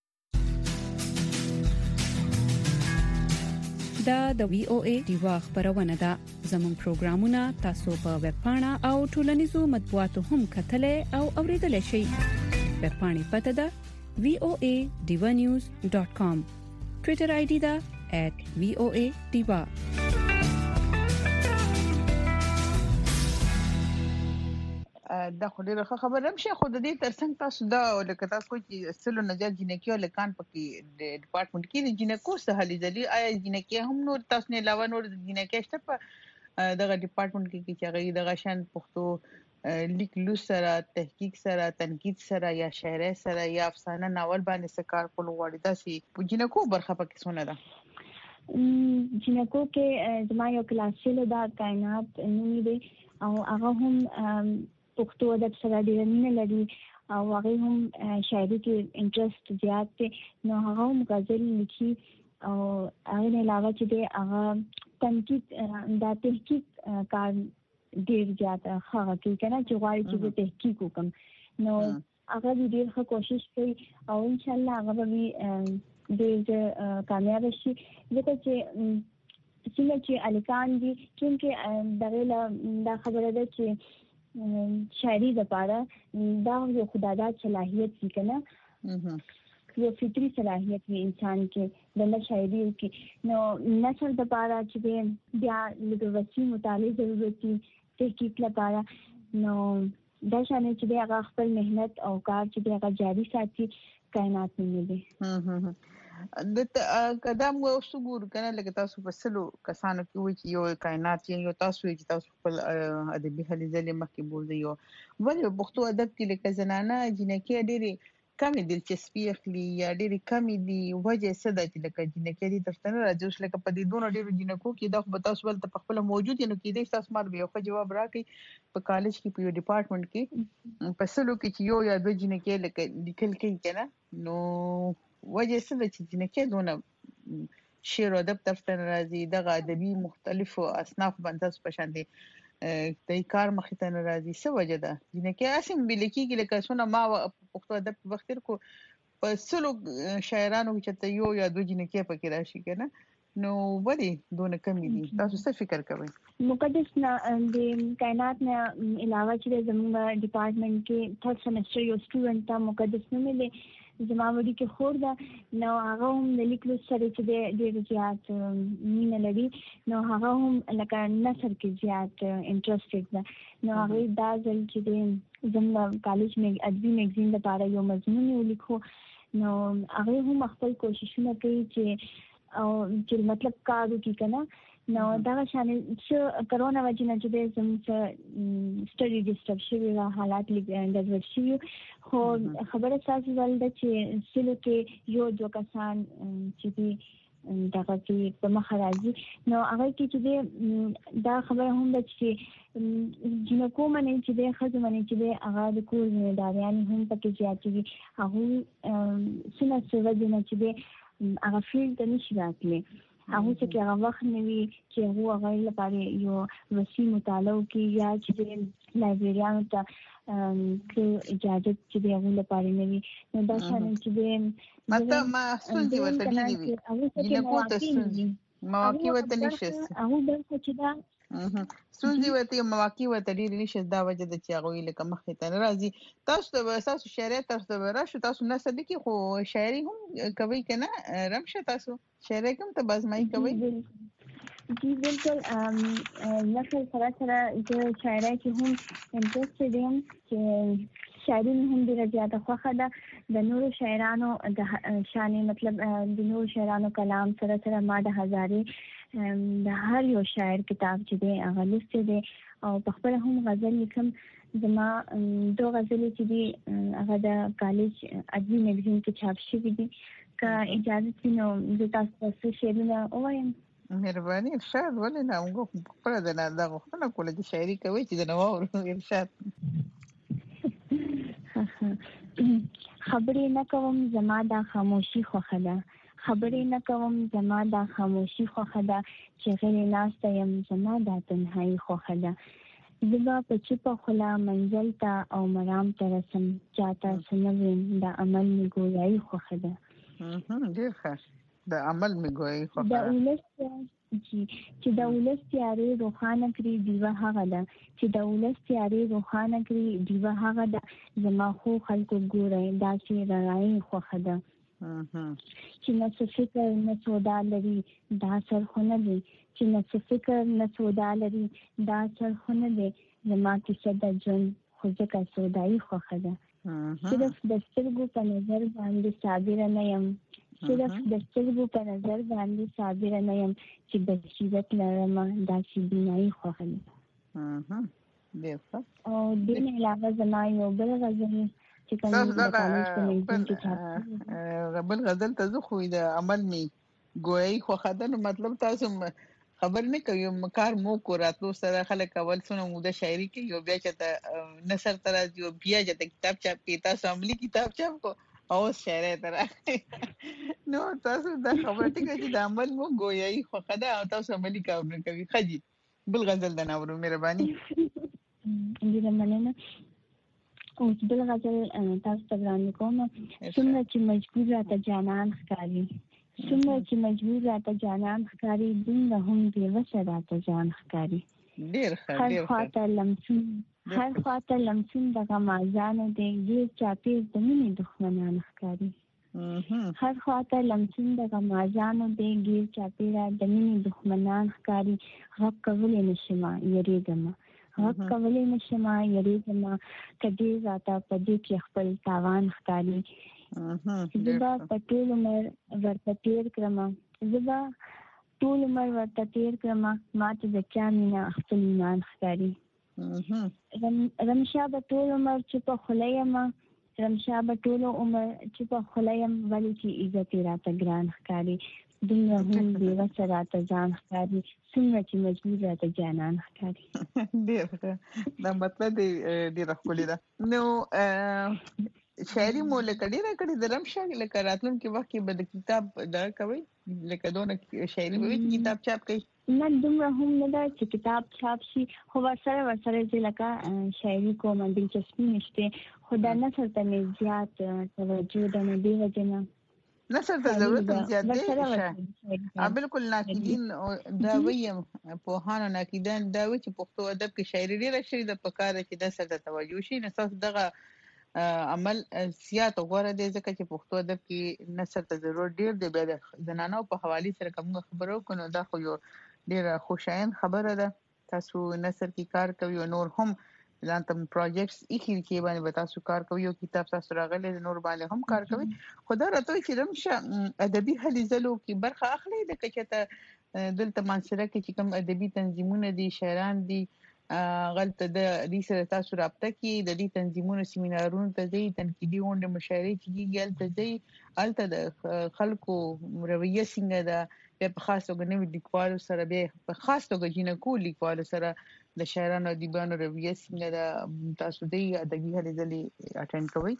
دا د وی او ای دیوا خبرونه ده. زموږ پروګرامونه تاسو په ویب پاڼه او ټولنیزو مطبوعاتو هم کتلای او اوریدلای شئ. ویب پاڼې پته ده وی او ای ډیوا نیوز ډاٹ کام، ټوئیټر آی ډي ده ایٹ وی او ای ډیوا. دا خو ډیره ښه خبره هم شي، خو د دې ترڅنګ تاسو دا لکه تاسو چې سلو نجات جنکي او لکان پکې د ډپارټمنټ کې د جنکو څه هلې ځلې آیا جنکي هم نور تاسو نه علاوه نور جنکي شته په دغه ډپارټمنټ کې چې هغه دغه شان پښتو لیک لوست سره تحقیق سره تنقید سره یا شاعرۍ سره یا افسانه ناول باندې څه کار کول غواړي؟ داسې جنکو برخه پکې څونه ده؟ جنکو کې زما یو کلاس فیلو دا کائنات نومې دی او هغه هم پښتو ادب سره ډېره مینه لري او هغه هم شاعري کې انټرست زیات دی. نو هغه هم غزل لیکي او هغه نه علاوه چې دی هغه تنقید دا تحقیق کار ډیر زیات هغه کې کنه چې غواړي چې تحقیق وکم نو هغه ډیر ښه کوشش کوي او ان شاء الله هغه به ډیر کامیاب شي ځکه چې څنګه چې الکان دي چې دغه دا خبره ده چې شاعري د پاره دا یو خداداد صلاحیت دي کنه یو فطري صلاحیت وی انسان کې د شاعري کې نو نثر د پاره چې بیا د وسیع مطالعه ضرورت دي تحقیق لپاره نو دا شانه چې هغه خپل مهنت او کار چې هغه جاری ساتي کائنات نه دي د قدم و صبر کنه لکه تاسو په سلو کسانو کې وي چې یو کائنات یو تاسو چې تاسو خپل ادبي هلي ځلې مخکې بولدي یو ولې پښتو ادب کې لکه زنانه جنکې ډېری کمی دلچسپي اخلي یا ډېری کمی دي وجه څه ده چې لکه جنکې دي درته نه راځي اوس لکه په دې دوه ډېرو جنکو کې دا خو تاسو ول ته خپل موجود نو کې دې تاسو مال به خو جواب راکړي په کالج کې په یو ډپارټمنټ کې په سلو کې چې یو یا دوه جنکې لکه لیکل کوي کنه نو وجه څه ده چې جنکې دونه شعر او ادب درته راځي دغه ادبي مختلفو اصناف باندې په شان دي د کار مخې ته ناراضي څه وجه ده جنکې اسیم بلکې لکه څونه ما پښتو ادب په وخت کو په سلو شاعرانو چې یو یا دوه جنکې پکې راشي کنه نو ودی دونه کمی دي تاسو څه فکر کوئ مقدس نه د کائنات نه علاوه چې زموږ ډپارټمنټ کې ثرد سیمستر یو سټوډنټ ته مقدس نه ملي زما وړي کې خور ده نو هغه هم د لیکلو سره چې ډېر زیات مینه لري نو هغه هم لکه نثر کې زیات انټرېسټډ ده نو هغه دا ځل چې زموږ کالج کې ادبي میگزین لپاره یو مضمون ولیکو نو هغه هم خپل کوششونه کوي چې او چې مطلب کار وکړي کنه نو دا شان چې کرونا وجه نه چې زموږ سټډي ډیسټرب شوی و حالات لږ شوی خو خبره تاسو ولدا چې سلو کې یو دوه کسان چې دا چې په مخراجي نو هغه کې چې دا خبره هم ده چې جنکو باندې چې د خځو باندې چې هغه د کور ځمېداریان هم پکې زیات دي هغه سونه څه وجه نه چې هغه فیلډ ته نشي راتلی هغه چې هغه وخت نوي چې هغه هغه لپاره یو وسیع مطالعه کوي یا چې لایبرریانو ته کې اجازه چې هغه لپاره نوي نو دا شامل چې مته ما سولتي ورته ویلي جنکو ته سولتي مواقع ورته نشي هغه د چې دا سولتي ورته مواقع ورته ډېر نشي دا وجه د چې هغه لکه مخې ته راځي تاسو ته تاسو شاعري تاسو ته راشو تاسو نه صدقي خو شاعري هم کوي کنه رمشه تاسو شاعري کوم ته بازمایي کوي جی بالکل نثر سره سره د شاعري کې هم انټرېسټډ یم چې شاعري هم ډېره زیاته خوښه ده د نورو شاعرانو د شانې مطلب د نورو شاعرانو کلام سره سره ما د هزارې د هر یو شاعر کتاب چې دی هغه لسته دی او په خپل هم غزل لیکم زما دوه غزلې چې دي هغه د کالج ادبي میگزین کې چاپ شوي دي که اجازه وي نو زه تاسو ته شعرونه ووایم مهرباني ارشاد ولې نه موږ خپل د نه دا غوښتنه کوله چې شاعري کوي چې د نوو ارشاد خبرې نه کوم زما دا خاموشي خوښه ده خبرې نه کوم زما دا خاموشي خوښه ده چې غلې ناسته یم زما دا تنهایي خوښه ده زه به په چوپه خوله منزل ته او مرام ته رسم چاته څه نه ویم د عمل مې ګویایي خوښه ده ډېر ښه د عمل مې ګویایي خوښه ده د ولس چې د ولس تیارې روښانه کړي ډیوه هغه ده چې د ولس تیارې روښانه کړي ډیوه هغه ده زما خو خلکو ګورئ داسې رڼایي خوښه ده چې نه څه فکر نه سودا لري دا سر خو نه دی چې نه څه فکر نه سودا لري دا سر خو نه دی زما کیسه د ژوند خو ځکه سودایي خوښه ده صرف د سترګو په نظر باندې صابره نه یم صرف د سترګو په نظر باندې صابره نه یم چې بصیرت لرم داسې بینایي خوښه ده او دې نه علاوه زما یو بل غزل چې کوم د کالج په میگزین کې چاپ بل غزل ته زه خو د عمل می ګویایي خوښه ده نو مطلب تاسو خبر نه کوي کار مو کو راتلو سره خلک اول څونه موده شاعري کوي او بیا چې نثر تر راځي او بیا چې کتاب چاپ کوي تاسو عملي کتاب چاپ کو او شاعري تر نو تاسو دا خبره ټیک چې د عمل مو ګویایي خوښه ده او تاسو عملي کار نه کوي خجي بل غزل د ناورو مهرباني دې مننه. اوس بل غزل تاسو ته وړاندې کوم. څومره چې مجبور راته جانان ښکاري، څومره چې مجبور راته جانان ښکاري، دومره هم بې وسه راته ځان ښکاري. ډېر ښه هر ډېر خواته لمسون هر خواته لمسون د غمازانو دی، ګیر چاپېر د مینې دښمنان ښکاري. هر خواته لمسون د غمازانو دی، ګیر چاپېره د مینې دښمنان ښکاري. غږ کولی نشمه یریږمه، غږ کولی نشمه یریږمه، که ډېر راته په دې کې خپل تاوان ښکاري. زه به په ټول عمر ورته تېر کړمه، زه به ټول عمر ورته تېر کړمه، ما ته د چا مینه خپل ایمان ښکاري. رمشا به ټول عمر چوپه خوله یمه، رمشا به ټول عمر چوپه خوله یم، ولې چې عزت یې راته ګران ښکاري. دومره هم بې وسه راته ځان ښکاري، څومره چې مجبور راته جانان ښکاري. ډېر ښه، دا مطلب دی ډېره ښکلې ده. نو شاعري مو لکه ډېره کړې د رمشا، لکه راتلونکي وخت کې به د کتاب دغه کوئ، لکه دونه شاعري به وي چې کتاب چاپ کوي؟ نه دومره هم نه ده چې کتاب چاپ شي، خو ورسره ورسره چې لکه شاعري کوم دلچسپي نشته، خو دا نثر ته مې زیات توجه ده. نو دې وجې نه نثر ته ضرورت هم زیات دی. بالکل ناقدین دا ویم، پوهانو ناقدان دا وایي چې پښتو ادب کې شاعري ډېره شوې ده، په کار چې نثر ته توجه شي. نو تاسو دغه عمل زیات غوړه دی، ځکه چې پښتو ادب کې نثر ته ضرورت ډېر دی. بیا د زنانو په حواله سره کوم خبرو کنو، دا خو یو ډېره خوشاین خبره ده. تاسو نثر کې کار کوي او نور هم ځان ته پروجیکټس ایخي کې باندې به تاسو کار کوي، او کتاب تاسو راغلی نور باندې هم کار کوي. خو دا راته چې رمشا ادبي هلې ځلو کې برخه اخلي، د کچته دلته منصره کې چې کوم ادبي تنظیمونه دي، شاعران دي، غلطه د دې سره تاسو رابطه کې د دې تنظیمونو سیمینارونو ته ځي، تنقیدي غونډې مشاعرې چې کیږي هلته ځي، هلته د خلکو رویه څنګه ده، بیا په خاص توګه نوي لیکوالو سره، بیا په خاص توګه جینکو لیکوالو سره د شاعرانو ادیبانو رویه څنګه ده، تاسو دې ادبي هلې ځلې اټینډ کوئ؟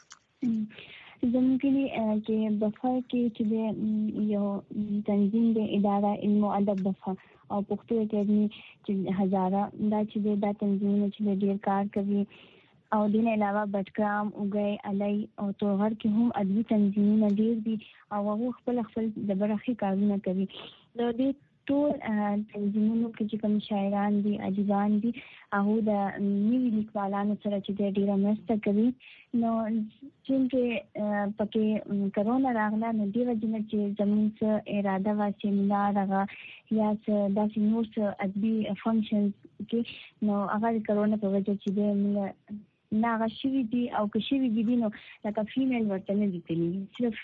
زموږ کلی کې بفر کې چې یو تنظیم د اداره علم او ادب بفر او پښتو اکیډمي چې هزاره، دا چې دا تنظیمونه چې ډېر کار کوي. او دین علاوه بټګرام، اوګي، علي او توغر کې هم ادبي تنظیمونه ډېر دي، او هغه خپل خپل د برخې کارونه کوي. نو دې ټول تنظیمونو کې چې کوم شاعران دي، ادیبان دي، هغه د نوي لیکوالانو سره چې ډېره مرسته کوي. نو چې پکې کرونا راغله، نو دې وجه نه چې زموږ څه اراده وا سیمینار هغه یا څه داسې نور څه ادبي فنکشنز کې، نو هغه کرونا په وجه چې موږ نه هغه شوي دي، او که شوي دي نو لکه فیمیل ورته نه دي تللي، صرف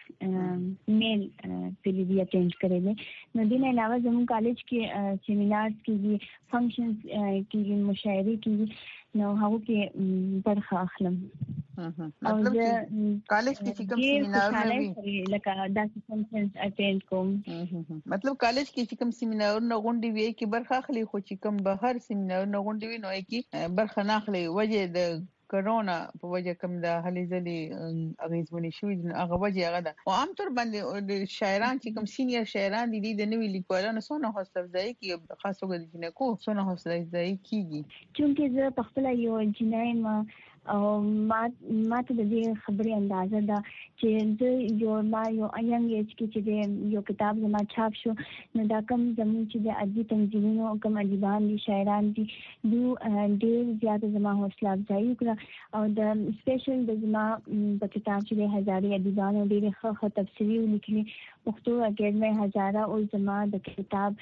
میل تللي دي اټینډ کړی دی. نو دې نه علاوه زموږ کالج کې سیمینارز کېږي، فنکشنز کېږي، مشاعرې کېږي، نو هغه کې برخه اخلم. مطلب چې کالج کې چې کوم سیمینارونه وي لکه داسې فنکشنز اټینډ کوم. مطلب کالج کې چې کوم سیمینارونه غونډې وي کې برخه اخلي، خو چې کوم بهر سیمینارونه غونډې وي نو کې برخه نه اخلي، وجه د کرونا په وجه کوم د هلې ځلې اغیزمنې شوې دي، هغه وجه هغه ده. او عام طور باندې شاعران چې کوم سینیر شاعران دي، د نوي لیکوالانو څونه حوصله افزایي کوي، خاص توګه د جینکو څونه حوصله افزایي کیږي. چونکې زه په خپله یو جینۍ یم، او ما ما ته د دې خبرې اندازه ده چې زه یو ما یو ینګ ایج کې چې یو کتاب زما چاپ شو، نو دا کوم زموږ چې د ادبي تنظیمونو کوم ادیبان دي، شاعران دي، دوی ډېر زیاته زما حوصله افزایي وکړه. او د سپیشل د زما په کتاب چې د هزارې ادیبانو ډېرې ښه ښه تبصرې ولیکلي. پښتو اکیډمي هزاره او زما د کتاب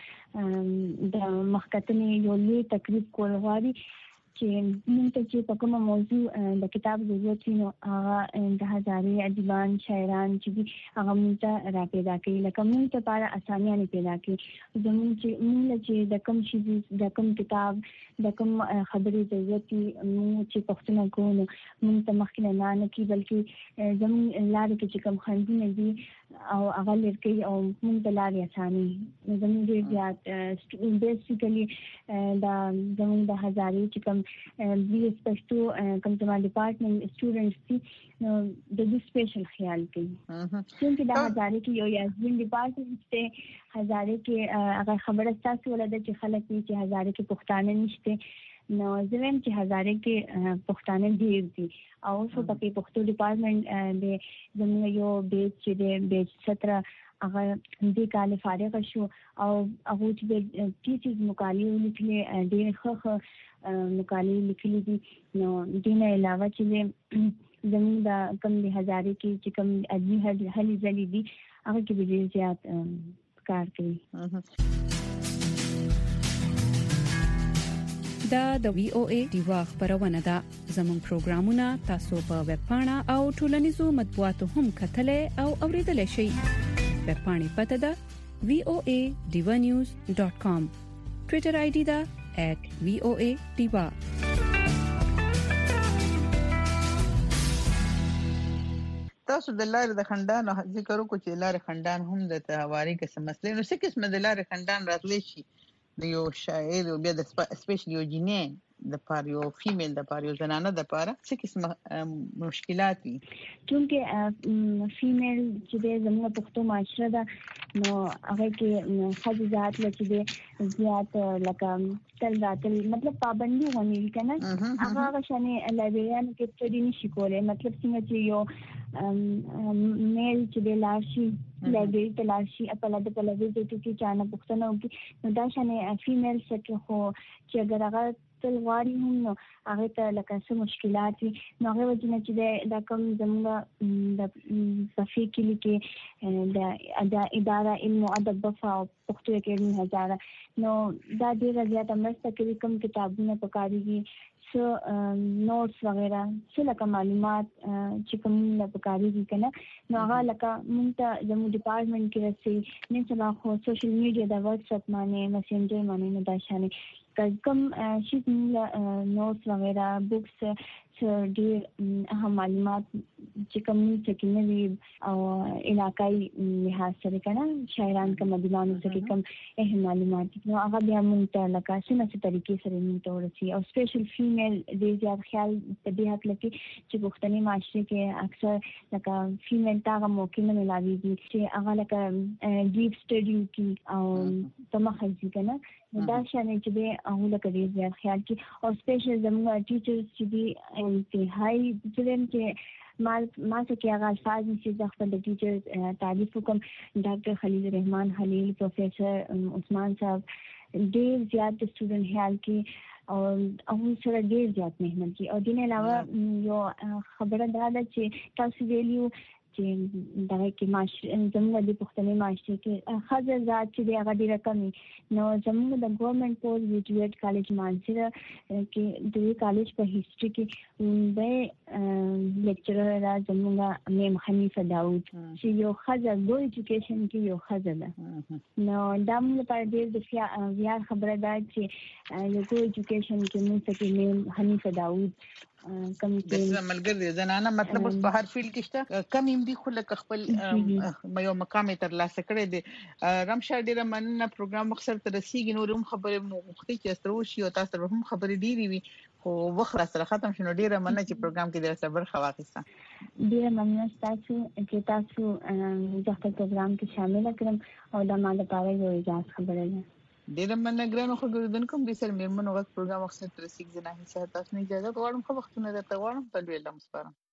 د مخکتنې یو لوی تقریب کول غواړي چې موږ ته چې په کومه موضوع د کتاب ضرورت وي، نو هغه د هزارې ادیبان، شاعران چې دي هغه موږ ته را پیدا کوي، لکه موږ ته لپاره اسانیانې پیدا کوي. زموږ چې موږ چې د کوم شي د کوم کتاب د کوم خبرې ضرورت وي، موږ چې پوښتنه کوو نو موږ ته مخکې نه نه کي، بلکې زموږ لارې کې چې کوم خنډونه دي او هغه لري او موږ د لارې اساني زموږ ډیر زیات بیسیکلی دا زموږ د هزارې چې کوم بي اس پښتو کوم زموږ ډپارټمنټ سټوډنټس دي نو د دې سپیشل خیال کوي چې دا هزارې کې یو یازمین ډپارټمنټ ته هزارې کې هغه خبره تاسو ولدا چې خلک چې هزارې کې پښتانه نشته نو زموږ چې هزارې کې پښتانه ډیر دي او څو پکې پښتو ډپارټمنټ د زموږ یو بیچ چې د بیچ ستره هغه دې کال فارغ شو او هغه چې د ټیچرز مقالې لیکلي ډېر ښه مقالې لیکلي دي نو دې نه علاوه چې زموږ د کم د هزارې کې چې کم ادبي هلې ځلې دي هغه کې ډېر زیات کار کوي. دا د وی او ای ډیوا خبرونه ده. زموږ پروګرامونه تاسو په ویب پاڼه او ټولنیزو مطبوعاتو هم کتلای او اوریدلای شئ. ویب پاڼې پته ده وی او ای ډیوا نیوز ډاٹ کام. ټوئیټر آی ډي ده ایٹ وی او ای ډیوا. تاسو د لارې د خندان ذکر وکړو چې لارې خندان هم د تهواري کې مسلې نو څه قسمه د لارې خندان راتلی شي د یو شاعر او بیا د سپیشل یو جینې د پاره یو فیمیل د پاره یو زنانه د پاره څه قسمه مشکلات دي چونکه فیمیل چې د زموږ پښتو معاشره ده نو هغه کې خځې ذات لکه د زیات لکه تل راتل مطلب پابندي ونی کنه هغه هغه شانه لایبریان کې سټډي نشي کولای مطلب څنګه چې یو میل چې د لاشي لایبرری ته لاشي خپل د پلوي د ټکی چانه پښتنه وکي نو دا شانه فیمیل سټر خو چې اگر هغه تل غواړي هم نو هغه ته لکه څه مشکلات وي نو هغه وجنه چې د کوم زموږ د صفحې کې لیکي د اداره علم او ادب په پښتو اکیډمي هزاره نو دا ډیر زیات مرسته کوي کوم کتابونه پکاريږي سو نوټس وغیرہ څه لکه معلومات چې کوم نه پکاريږي کنه نو هغه لکه مونږ ته زموږ ډپارټمنټ کې رسي نه څلا خو سوشل میډیا د واتس اپ باندې میسنجر باندې نه دا شانه کوم شي نوټس وغیرہ بوکس ډېر اهم معلومات چې کوم څه کې نه وي او علاقائی لحاظ سره کنه شاعران کوم مدینانو څخه کوم اهم معلومات نو هغه بیا مونږ ته لکه څنګه طریقې سره مونږ ته ورسي او سپیشل فیمیل دې زیات خیال په دې حق لکه چې پښتني معاشره کې اکثر لکه فیمیل تاغه موقع نه ملاويږي چې هغه لکه ډیپ سټډي کی او تمخزي کنه دا شانه چې به هغه لکه دې زیات خیال کی او سپیشل زموږ ټیچرز چې دي انتهایی ځلم چې ما ما څه کې هغه الفاظ چې د خپل ټیچرز تعریف کوم ډاکټر خلیل الرحمن خلیل پروفیسور عثمان صاحب ډېر زیات سټوډنټ خیال کی او هغه سره ډېر زیات مهنت کی او دین علاوه یو خبره دا ده چې تاسو ویلیو چې دا کې معاشره زموږ د پښتني معاشره کې خځه ذات چې هغه ډیره کمی نو زموږ د ګورنمنت پوسټ ګریجویټ کالج مانسره کې د کالج په هیستوري کې د لیکچرر راز زموږ میم حنیفه داوود چې یو خځه ګو ایجوکیشن کې یو خځه ده نو دا موږ په دې د بیا خبره ده چې یو ګو ایجوکیشن کې موږ ته میم حنیفه داوود کم د ملګری زنانه مطلب اوس په هر فیلډ کې شته کم هم دي خو لکه خپل یو مقام تر لاسه کړی دی رمشا ډیره مننه پروګرام مخسر تر رسیدي نور هم خبره مختلف چې استرو شي او تاسو هم خبرې ډیری وي خو وخت سره ختم شنو ډیره مننه چې پروګرام کې د صبر خواخسته ډیره مننه تاسو چې تاسو د پروګرام کې شامل کړم او د ما لپاره یو اجازه خبره ده ډیره مننه ګرانو خو ګردونکو د سر میرمنو وخت پروګرام وخت تر رسیدي نه هیڅ تاسو نه اجازه غواړم خو وختونه درته غواړم په لوی لمس پاره